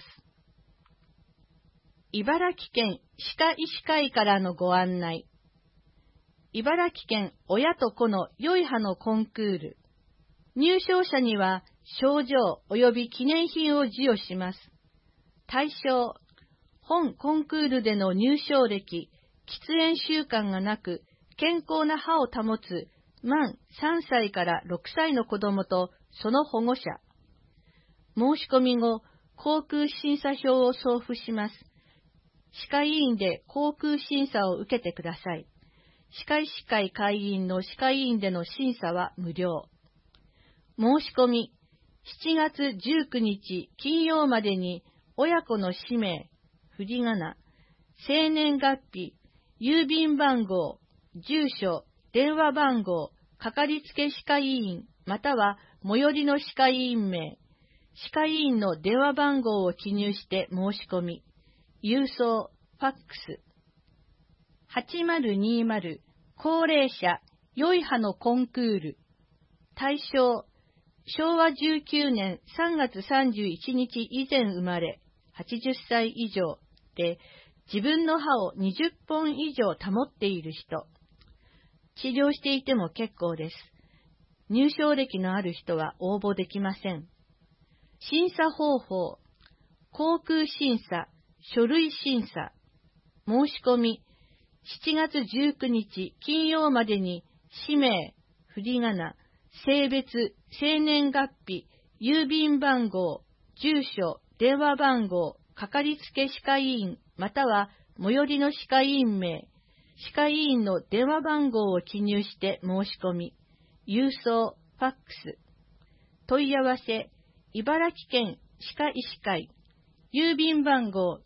茨城県歯科医師会からのご案内。茨城県親と子の良い歯のコンクール。入賞者には賞状及び記念品を授与します。対象、本コンクールでの入賞歴、喫煙習慣がなく、健康な歯を保つ満3歳から6歳の子供とその保護者。申し込み後、口腔審査票を送付します。歯科医院で口腔審査を受けてください。歯科医師会会員の歯科医院での審査は無料。申し込み、7月19日金曜までに親子の氏名、振り仮名、生年月日、郵便番号、住所、電話番号、かかりつけ歯科医院、または最寄りの歯科医院名、歯科医院の電話番号を記入して申し込み、郵送、ファックス。8020高齢者良い歯のコンクール。対象、昭和19年3月31日以前生まれ、80歳以上で自分の歯を20本以上保っている人。治療していても結構です。入賞歴のある人は応募できません。審査方法、口腔審査、書類審査。申し込み、7月19日金曜までに氏名、振り仮名、性別、生年月日、郵便番号、住所、電話番号、かかりつけ歯科医院、または最寄りの歯科医院名、歯科医院の電話番号を記入して申し込み、郵送、ファックス。問い合わせ、茨城県歯科医師会、郵便番号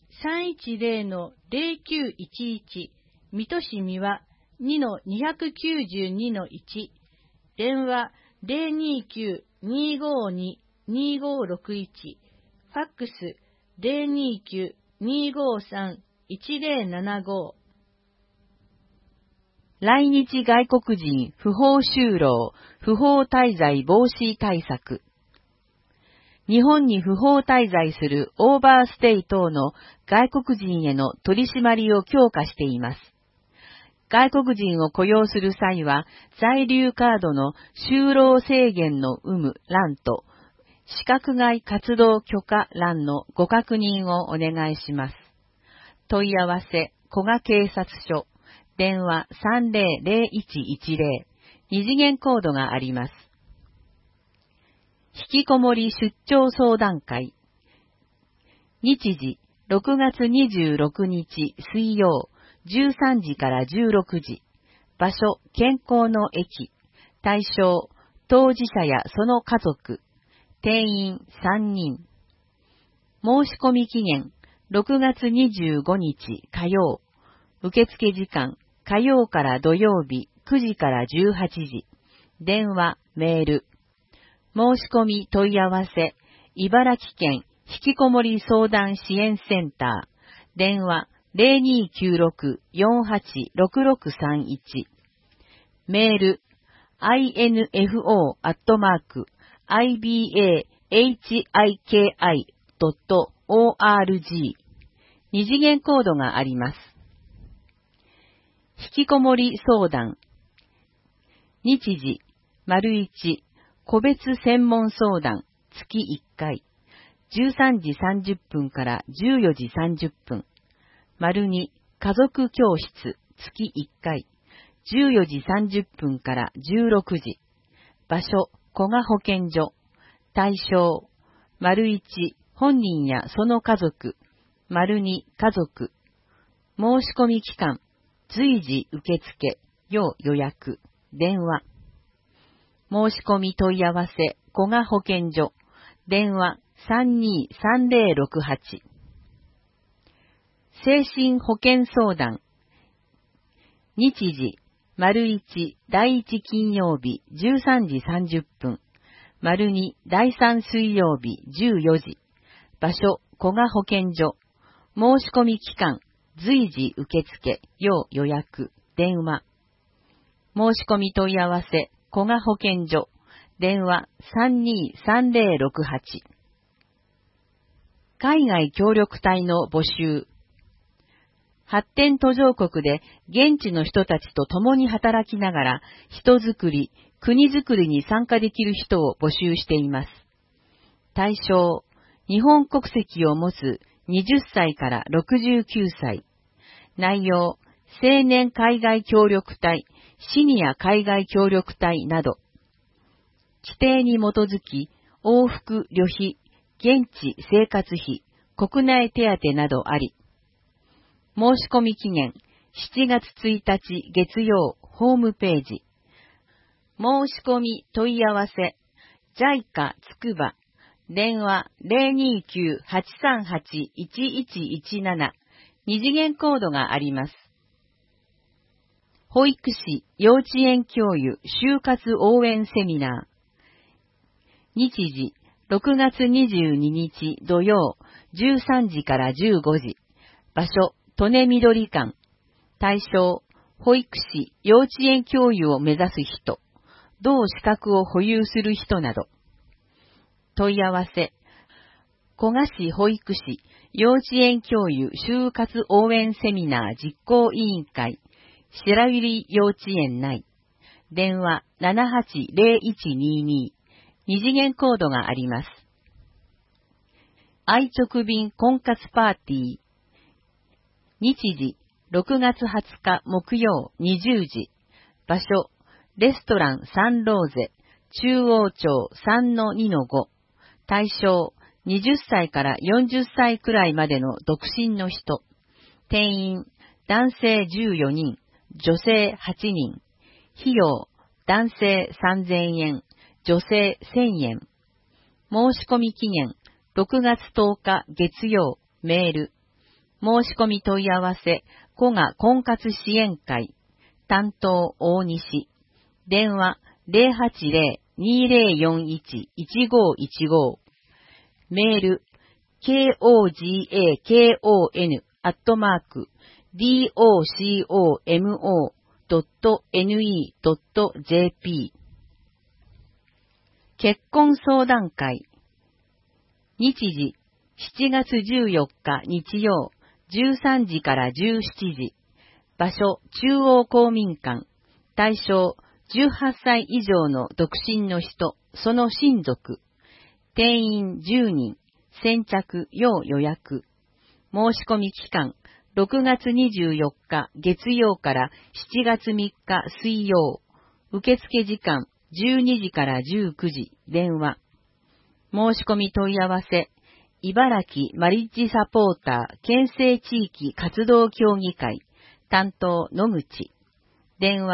310-0911、水戸市三輪 2-292-1、電話 029-252-2561、ファックス 029-253-1075。 来日外国人不法就労、不法滞在防止対策。日本に不法滞在するオーバーステイ等の外国人への取り締まりを強化しています。外国人を雇用する際は、在留カードの就労制限の有無欄と、資格外活動許可欄のご確認をお願いします。問い合わせ、古賀警察署、電話 300110、二次元コードがあります。引きこもり出張相談会。日時、6月26日水曜、13時から16時。場所、健康の駅。対象、当事者やその家族。定員3人。申し込み期限、 6月25日火曜、受付時間、火曜から土曜日9時から18時、電話、メール。申し込み問い合わせ、茨城県ひきこもり相談支援センター、電話 0296-486631、メール、info@ibahiki.org、二次元コードがあります。ひきこもり相談。日時、1、個別専門相談、月1回、13時30分から14時30分。2、家族教室、月1回、14時30分から16時。場所、古賀保健所。対象、1、本人やその家族。2、家族。申し込み期間、随時受付、要予約、電話。申し込み問い合わせ、古賀保健所、電話323068。精神保健相談。日時、1、第1金曜日13時30分。2、第3水曜日14時。場所、古賀保健所。申し込み期間、随時受付、要予約、電話。申し込み問い合わせ、古賀保健所、電話323068。海外協力隊の募集。発展途上国で現地の人たちと共に働きながら人づくり、国づくりに参加できる人を募集しています。対象、日本国籍を持つ20歳から69歳。内容、青年海外協力隊、シニア海外協力隊など。規定に基づき、往復旅費、現地生活費、国内手当などあり。申し込み期限、7月1日月曜、ホームページ。申し込み問い合わせ、JICA つくば、電話 029-838-1117、二次元コードがあります。保育士、幼稚園教諭、就活応援セミナー。日時、6月22日土曜、13時から15時。場所、利根緑館。対象、保育士、幼稚園教諭を目指す人。同資格を保有する人など。問い合わせ。古賀市保育士、幼稚園教諭就活応援セミナー実行委員会。白百合幼稚園内。電話780122。二次元コードがあります。愛直便婚活パーティー。日時、6月20日木曜20時。場所、レストランサンローゼ、中央町 3-2-5。対象、20歳から40歳くらいまでの独身の人。定員、男性14人、女性8人。費用、男性3000円、女性1000円。申し込み期限、6月10日月曜、メール。申し込み問い合わせ、古賀婚活支援会。担当、大西。電話、080-2041-1515。メール、kogakon@docomo.ne.jp。結婚相談会。日時、7月14日日曜、13時から17時。場所、中央公民館。対象、18歳以上の独身の人、その親族。定員10人。先着、要予約。申し込み期間、6月24日月曜から7月3日水曜。受付時間、12時から19時。電話。申し込み問い合わせ。茨城マリッジサポーター県政地域活動協議会。担当、野口。電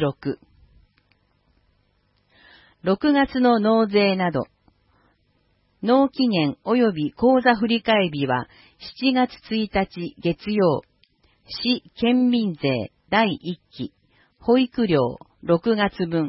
話、090-1100-1316。6月の納税など。 納期限及び口座振替日は7月1日月曜。市県民税第1期。保育料6月分。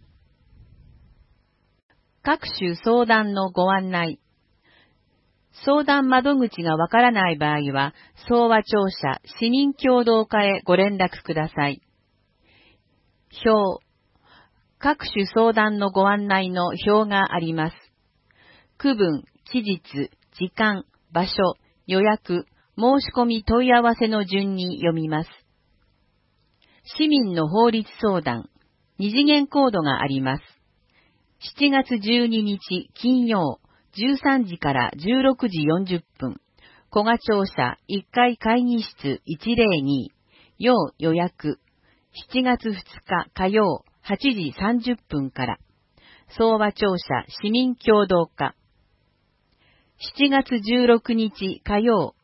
各種相談のご案内。相談窓口がわからない場合は、総和庁舎市民協同課へご連絡ください。表。各種相談のご案内の表があります。区分、期日、時間、場所、予約、申し込み問い合わせの順に読みます。市民の法律相談、二次元コードがあります。7月12日金曜13時から16時40分、古賀庁舎1階会議室102、要予約、7月2日火曜8時30分から、総和庁舎市民協同課。7月16日火曜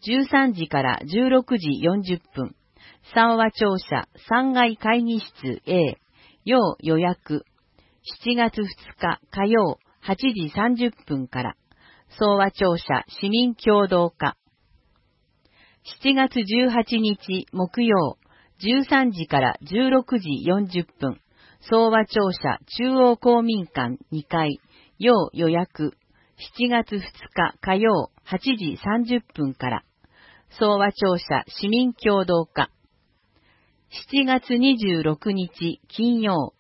13時から16時40分、三和庁舎3階会議室 A、要予約、7月2日火曜8時30分から、総和庁舎市民協同課。7月18日木曜13時から16時40分、総和庁舎中央公民館2階、要予約、7月2日火曜8時30分から、総和庁舎市民協同課。7月26日金曜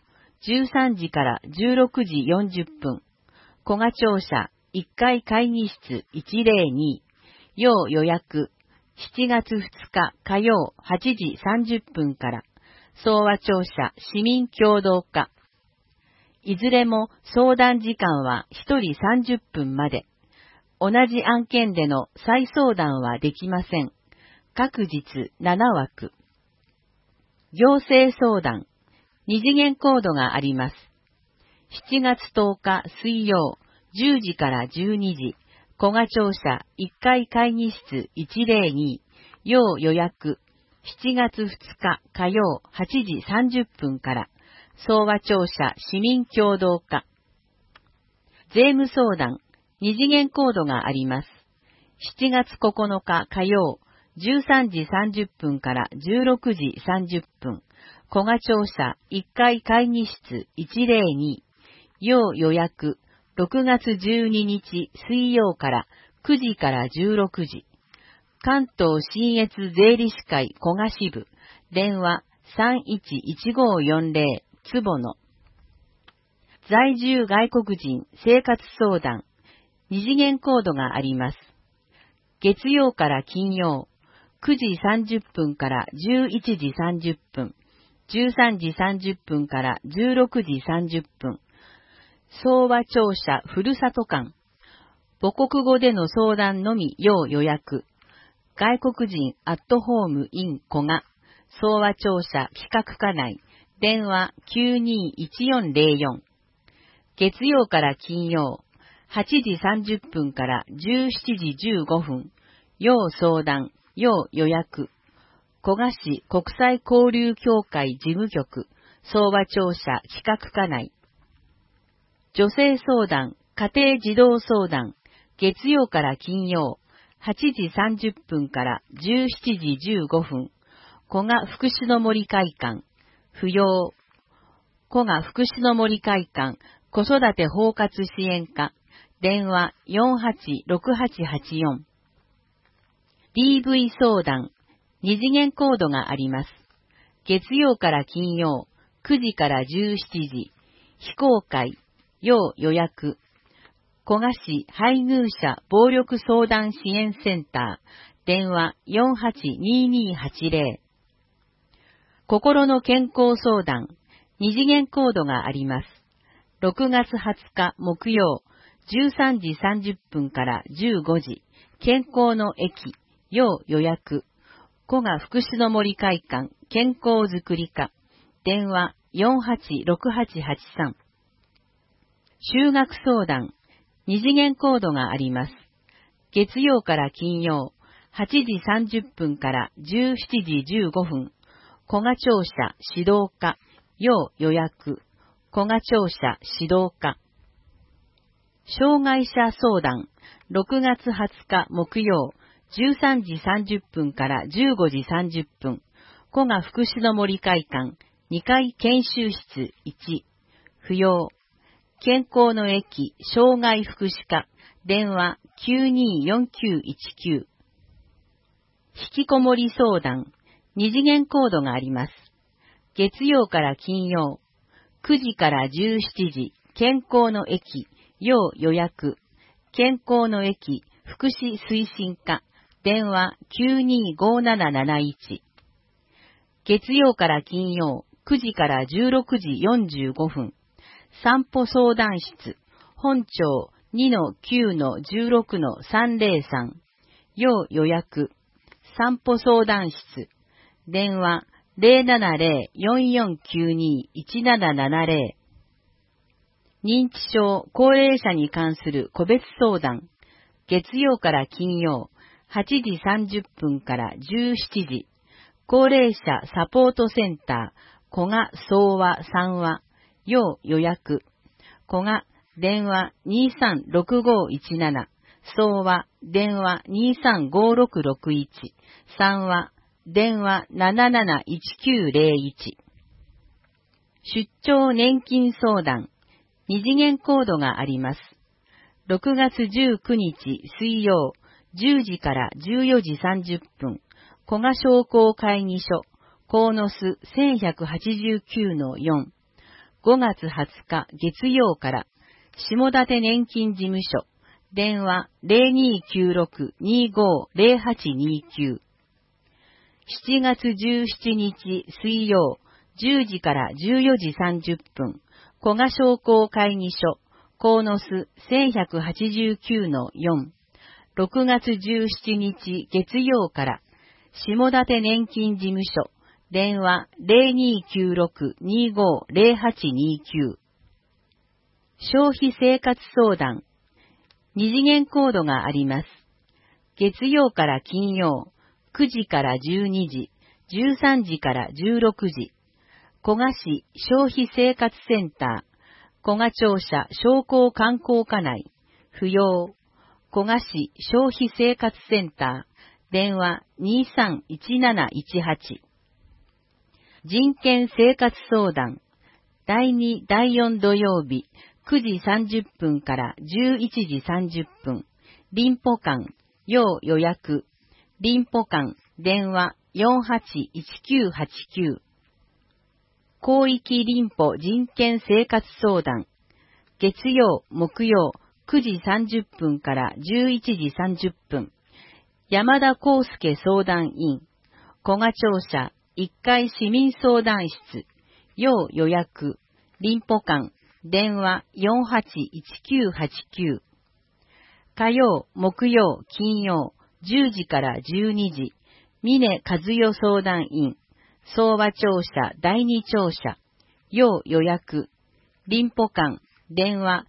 13時から16時40分、古賀庁舎1階会議室102、要予約、7月2日火曜8時30分から、総和庁舎市民協同課。いずれも相談時間は1人30分まで。同じ案件での再相談はできません。各日7枠。行政相談。二次元コードがあります。7月10日水曜10時から12時、古賀庁舎1階会議室102、要予約、7月2日火曜8時30分から、総和庁舎市民協同課。税務相談、二次元コードがあります。7月9日火曜13時30分から16時30分、古賀庁舎1階会議室102、要予約、6月12日水曜から9時から16時、関東信越税理士会古賀支部、電話311540坪野。在住外国人生活相談、二次元コードがあります。月曜から金曜、9時30分から11時30分、13時30分から16時30分、総和庁舎ふるさと館。母国語での相談のみ要予約。外国人アットホームイン古賀。総和庁舎企画課内。電話921404。月曜から金曜。8時30分から17時15分。要相談、要予約。古賀市国際交流協会事務局。総和庁舎企画課内。女性相談、家庭児童相談、月曜から金曜、8時30分から17時15分、古賀福祉の森会館、扶養、古賀福祉の森会館、子育て包括支援課、電話486884。DV 相談、二次元コードがあります。月曜から金曜、9時から17時、非公開、要予約。古賀市配偶者暴力相談支援センター、電話482280。心の健康相談、二次元コードがあります。6月20日木曜、13時30分から15時、健康の駅、要予約。古賀福祉の森会館、健康づくり課、電話486883。就学相談、二次元コードがあります。月曜から金曜、8時30分から17時15分、古賀庁舎指導課、要予約、古賀庁舎指導課。 障害者相談、6月20日木曜、13時30分から15時30分、古賀福祉の森会館、2階研修室1、不要。健康の駅、障害福祉課、電話924919。引きこもり相談、2次元コードがあります。月曜から金曜、9時から17時、健康の駅、要予約。健康の駅、福祉推進課、電話925771。月曜から金曜、9時から16時45分。散歩相談室、本庁 2-9-16-303。要予約。散歩相談室。電話070-4492-1770。認知症、高齢者に関する個別相談。月曜から金曜、8時30分から17時。高齢者サポートセンター、古賀総和3話。要予約。古賀、電話236517。総和、電話235661。3話、電話771901。出張年金相談。2次元コードがあります。6月19日水曜、10時から14時30分。古賀商工会議所、鴻巣1189-4。5月20日月曜から、下館年金事務所、電話0296-250829。7月17日水曜、10時から14時30分。古賀商工会議所、鴻巣1189-4。6月17日月曜から、下館年金事務所、電話0296-250829。消費生活相談。2次元コードがあります。月曜から金曜、9時から12時、13時から16時。古賀市消費生活センター、古賀庁舎商工観光課内、不要。古賀市消費生活センター、電話231718。人権生活相談。第2、第4土曜日、9時30分から11時30分。臨歩館、要予約。臨歩館、電話481989。広域臨歩人権生活相談。月曜、木曜、9時30分から11時30分。山田康介相談員。古賀庁舎1階市民相談室。要予約。臨歩館。電話481989。火曜、木曜、金曜、10時から12時。峰和代相談員。総和庁舎第2庁舎。要予約。臨歩館。電話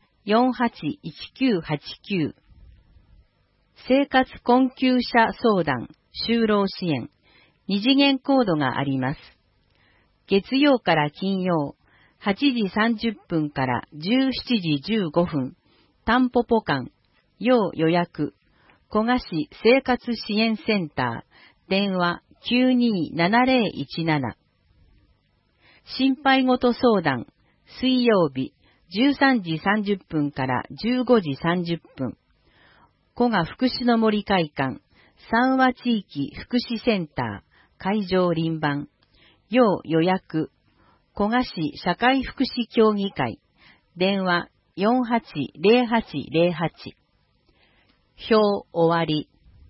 481989。生活困窮者相談、就労支援。2次元コードがあります。月曜から金曜、8時30分から17時15分。タンポポ館。要予約。古賀市生活支援センター。電話927017。心配事相談。水曜日、13時30分から15時30分。古賀福祉の森会館。三和地域福祉センター。会場輪番。要予約。古賀市社会福祉協議会。電話480808。表終わり。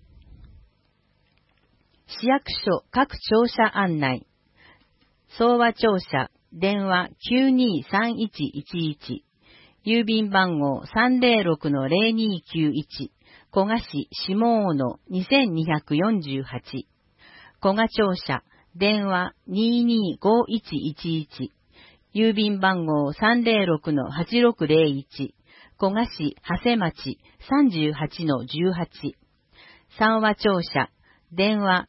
市役所各庁舎案内。総和庁舎、電話923111。郵便番号306-0291。古賀市下大野2248。古賀庁舎、電話225111。郵便番号306-8601。古賀市長谷町38-18。三和庁舎、電話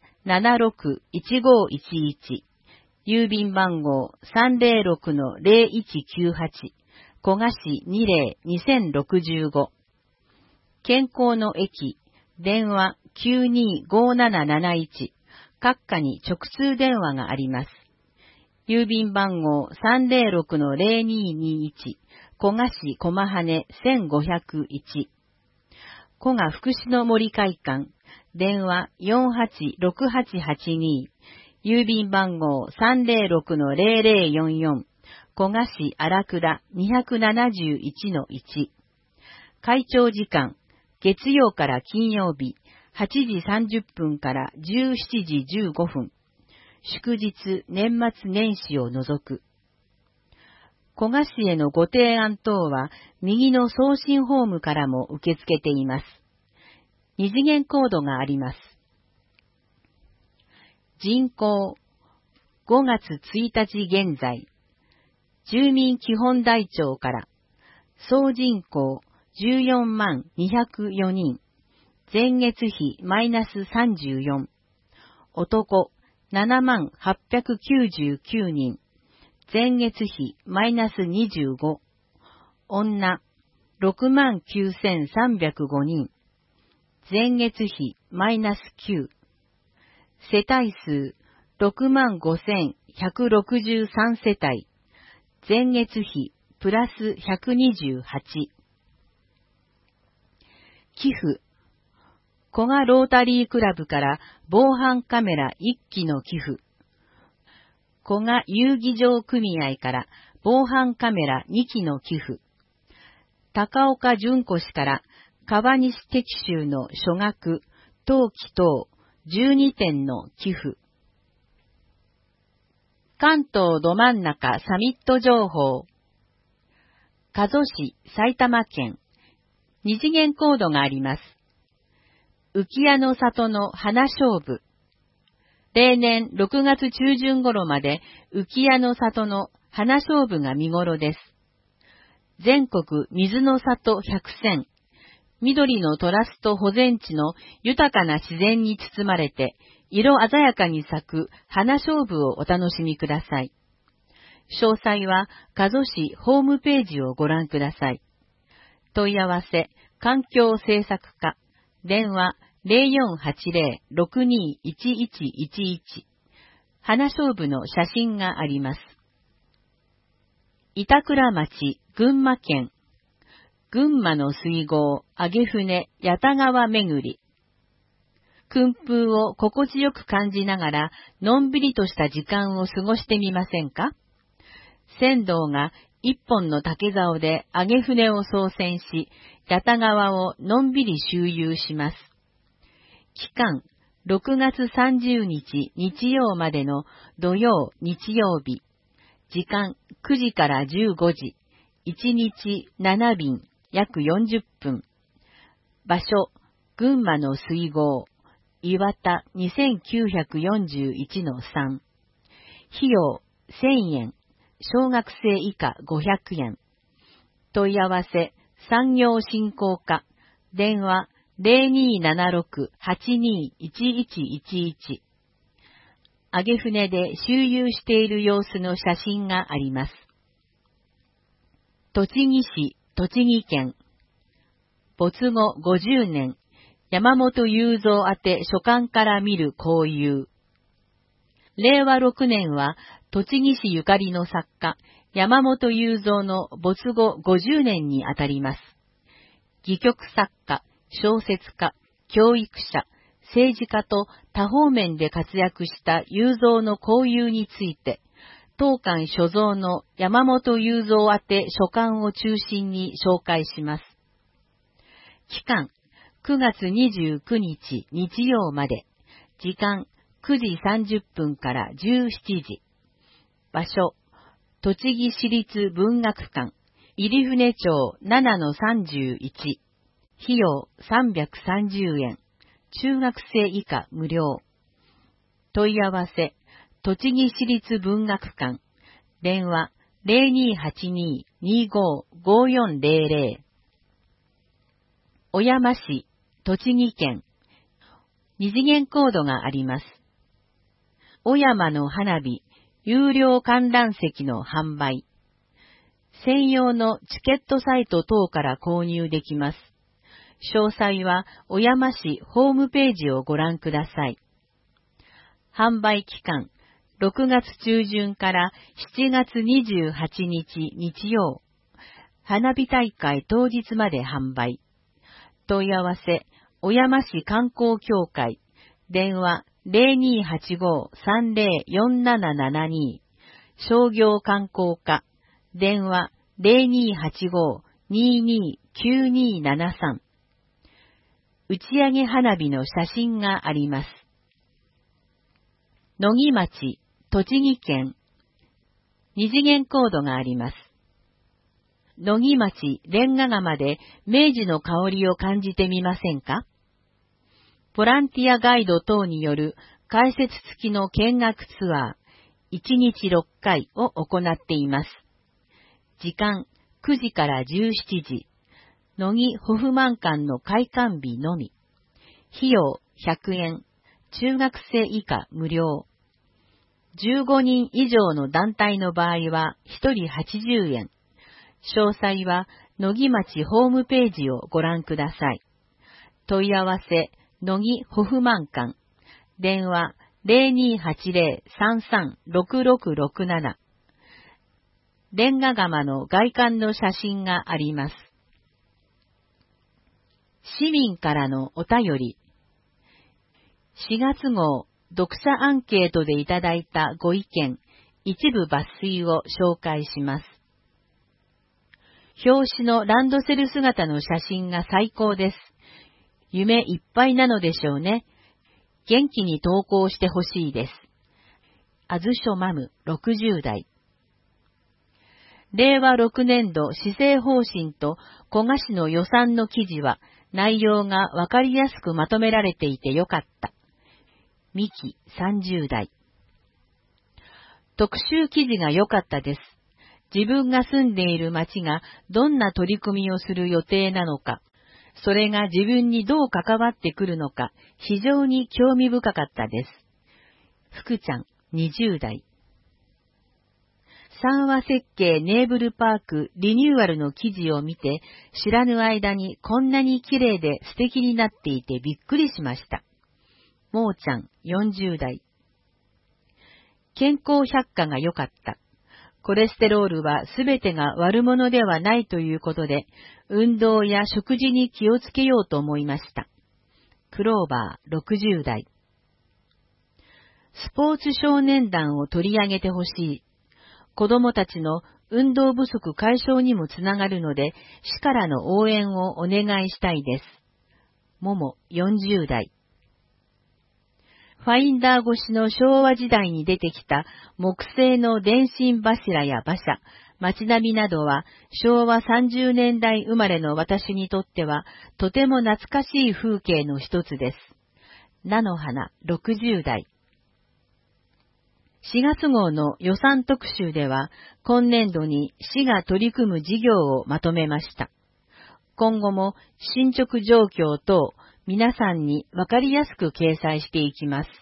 76-1511。郵便番号306-0198。 古賀市202-2065。健康の駅、電話925771。各課に直通電話があります。郵便番号306-0221。古賀市駒羽1501。古賀福祉の森会館、電話486882。郵便番号306-0044。古賀市荒倉271-1。会長時間、月曜から金曜日、8時30分から17時15分。祝日、年末年始を除く。古賀市へのご提案等は、右の送信ホームからも受け付けています。二次元コードがあります。人口、5月1日現在、住民基本台帳から、総人口14万204人、前月比マイナス34、男7万899人、前月比マイナス25、女6万9305人、前月比マイナス9、世帯数6万5163世帯、前月比プラス128。寄付。古賀ロータリークラブから防犯カメラ1機の寄付。古賀遊技場組合から防犯カメラ2機の寄付。高岡純子氏から川西適州の書学、陶器等12点の寄付。関東ど真ん中サミット情報。加須市、埼玉県。二次元コードがあります。浮屋の里の花勝負。例年6月中旬頃まで浮屋の里の花勝負が見頃です。全国水の里100選。緑のトラスト保全地の豊かな自然に包まれて、色鮮やかに咲く花勝負をお楽しみください。詳細は加須市ホームページをご覧ください。問い合わせ、環境政策課、電話0480-621111。花勝負の写真があります。板倉町、群馬県。群馬の水郷、上船、八田川巡り。訓風を心地よく感じながら、のんびりとした時間を過ごしてみませんか？船頭が一本の竹竿で上船を操船し、八田川をのんびり周遊します。期間、6月30日日曜までの土曜、日曜日。時間、9時から15時。1日7便、約40分。場所、群馬の水郷。岩田 2941-3。費用、1000円。小学生以下500円。問い合わせ、産業振興課。電話、0276-821111。上船で周遊している様子の写真があります。栃木市、栃木県。没後50年。山本雄三宛て書簡から見る交友。令和6年は、栃木市ゆかりの作家、山本雄三の没後50年にあたります。戯曲作家、小説家、教育者、政治家と多方面で活躍した雄三の交友について、当館所蔵の山本雄三宛て書簡を中心に紹介します。期間、9月29日日曜まで。時間、9時30分から17時。場所、栃木市立文学館、入船町 7-31。費用330円。中学生以下無料。問い合わせ、栃木市立文学館。電話0282-255400。小山市、栃木県。二次元コードがあります。小山の花火、有料観覧席の販売。 専用のチケットサイト等から購入できます。詳細は小山市ホームページをご覧ください。販売期間、6月中旬から7月28日日曜。花火大会当日まで販売。問い合わせ、小山市観光協会、電話0285-304772、商業観光課、電話0285-229273。打ち上げ花火の写真があります。野木町、栃木県。二次元コードがあります。野木町レンガ窯で明治の香りを感じてみませんか？ボランティアガイド等による解説付きの見学ツアー、1日6回を行っています。時間9時から17時。野木ホフマン館の開館日のみ。費用100円。中学生以下無料。15人以上の団体の場合は1人80円。詳細は野木町ホームページをご覧ください。問い合わせ、野木ホフマン館。電話0280-336667。レンガ窯の外観の写真があります。市民からのお便り。4月号、読者アンケートでいただいたご意見、一部抜粋を紹介します。表紙のランドセル姿の写真が最高です。夢いっぱいなのでしょうね。元気に投稿してほしいです。あずしょマム60代。令和6年度施政方針と古賀市の予算の記事は内容がわかりやすくまとめられていてよかった。ミキ30代。特集記事が良かったです。自分が住んでいる町がどんな取り組みをする予定なのか、それが自分にどう関わってくるのか、非常に興味深かったです。福ちゃん20代。三和設計ネーブルパークリニューアルの記事を見て、知らぬ間にこんなに綺麗で素敵になっていてびっくりしました。もーちゃん40代。健康百科が良かった。コレステロールはすべてが悪者ではないということで、運動や食事に気をつけようと思いました。クローバー60代。スポーツ少年団を取り上げてほしい。子供たちの運動不足解消にもつながるので、市からの応援をお願いしたいです。もも40代。ファインダー越しの昭和時代に出てきた木製の電信柱や馬車、街並みなどは昭和30年代生まれの私にとってはとても懐かしい風景の一つです。菜の花60代。4月号の予算特集では今年度に市が取り組む事業をまとめました。今後も進捗状況等皆さんにわかりやすく掲載していきます。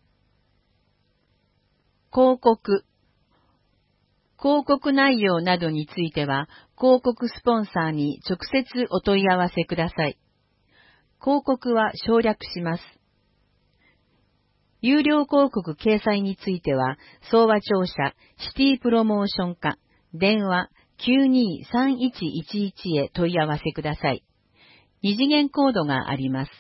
広告。広告内容などについては、広告スポンサーに直接お問い合わせください。広告は省略します。有料広告掲載については、総和庁舎シティプロモーション課、電話923111へ問い合わせください。二次元コードがあります。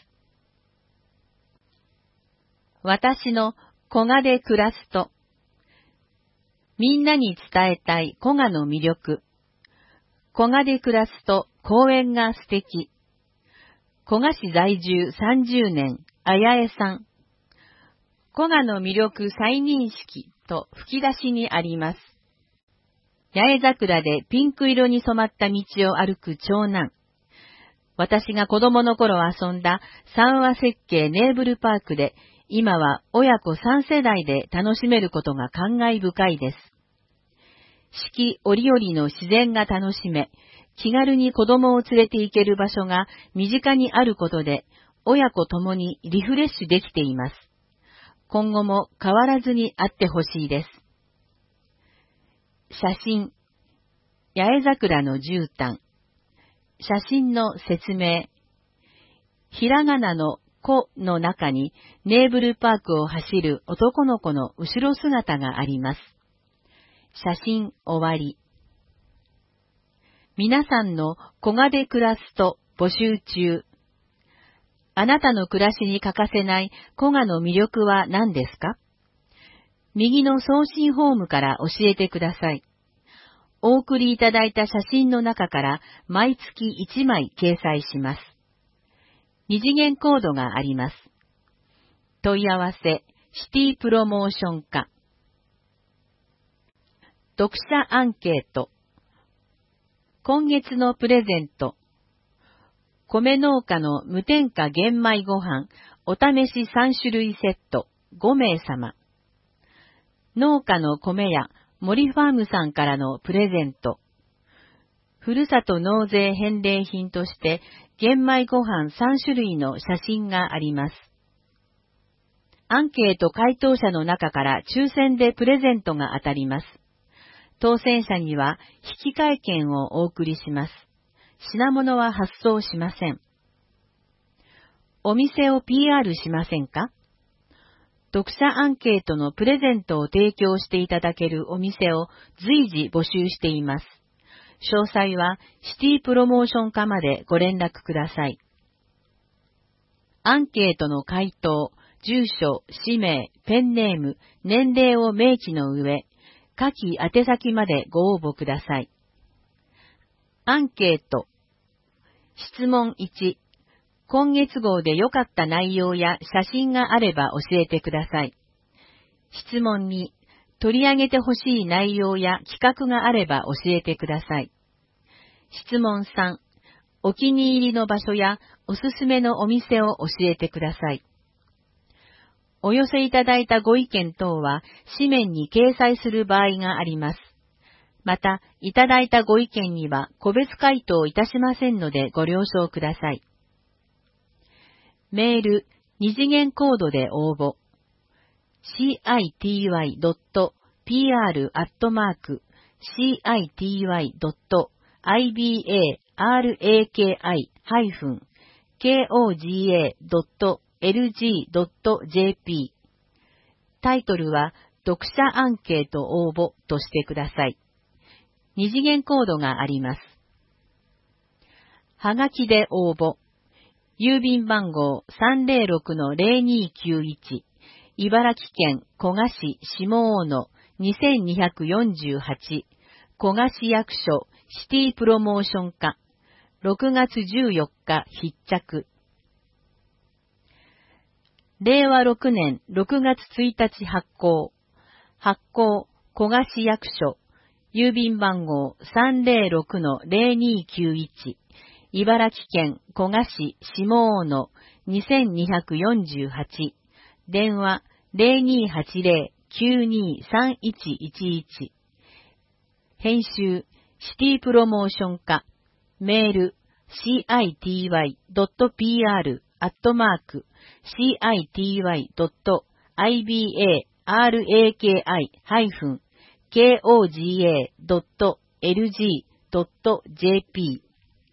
私の古賀で暮らすと。みんなに伝えたい古賀の魅力。古賀で暮らすと公園が素敵。古賀市在住30年、あやえさん。古賀の魅力再認識と吹き出しにあります。八重桜でピンク色に染まった道を歩く長男。私が子供の頃遊んだ三和設計ネーブルパークで、今は親子3世代で楽しめることが感慨深いです。四季折々の自然が楽しめ、気軽に子供を連れて行ける場所が身近にあることで、親子ともにリフレッシュできています。今後も変わらずにあってほしいです。写真。 八重桜の絨毯。写真の説明。ひらがなの子の中にネーブルパークを走る男の子の後ろ姿があります。写真終わり。皆さんの古賀で暮らすと募集中。あなたの暮らしに欠かせない古賀の魅力は何ですか？右の送信フォームから教えてください。お送りいただいた写真の中から毎月1枚掲載します。二次元コードがあります。問い合わせ、シティプロモーション課。読者アンケート。今月のプレゼント。米農家の無添加玄米ご飯、お試し3種類セット、5名様。農家の米屋、森ファームさんからのプレゼント。ふるさと納税返礼品として、玄米ご飯3種類の写真があります。アンケート回答者の中から抽選でプレゼントが当たります。当選者には引換券をお送りします。品物は発送しません。お店を PR しませんか？読者アンケートのプレゼントを提供していただけるお店を随時募集しています。詳細はシティプロモーション課までご連絡ください。アンケートの回答、住所、氏名、ペンネーム、年齢を明記の上、下記宛先までご応募ください。アンケート。質問1。今月号で良かった内容や写真があれば教えてください。質問2。取り上げてほしい内容や企画があれば教えてください。質問3。お気に入りの場所やおすすめのお店を教えてください。お寄せいただいたご意見等は紙面に掲載する場合があります。また、いただいたご意見には個別回答いたしませんのでご了承ください。メール、二次元コードで応募。city.pr@city.ibraki-koga.lg.jp タイトルは、読者アンケート応募としてください。二次元コードがあります。はがきで応募。郵便番号 306-0291 茨城県古河市下大野2248古河市役所シティプロモーション課6月14日必着。令和6年6月1日発行。発行古河市役所郵便番号 306-0291 茨城県古河市下大野2248電話 0280-923111 編集シティプロモーション課メール city.pr@city.ibraki-koga.lg.jp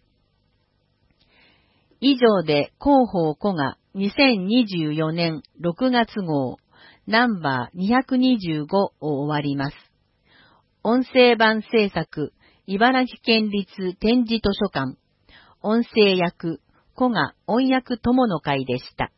以上で広報古賀2024年6月号ナンバー225を終わります。音声版制作茨城県立展示図書館音声役古賀音訳友の会でした。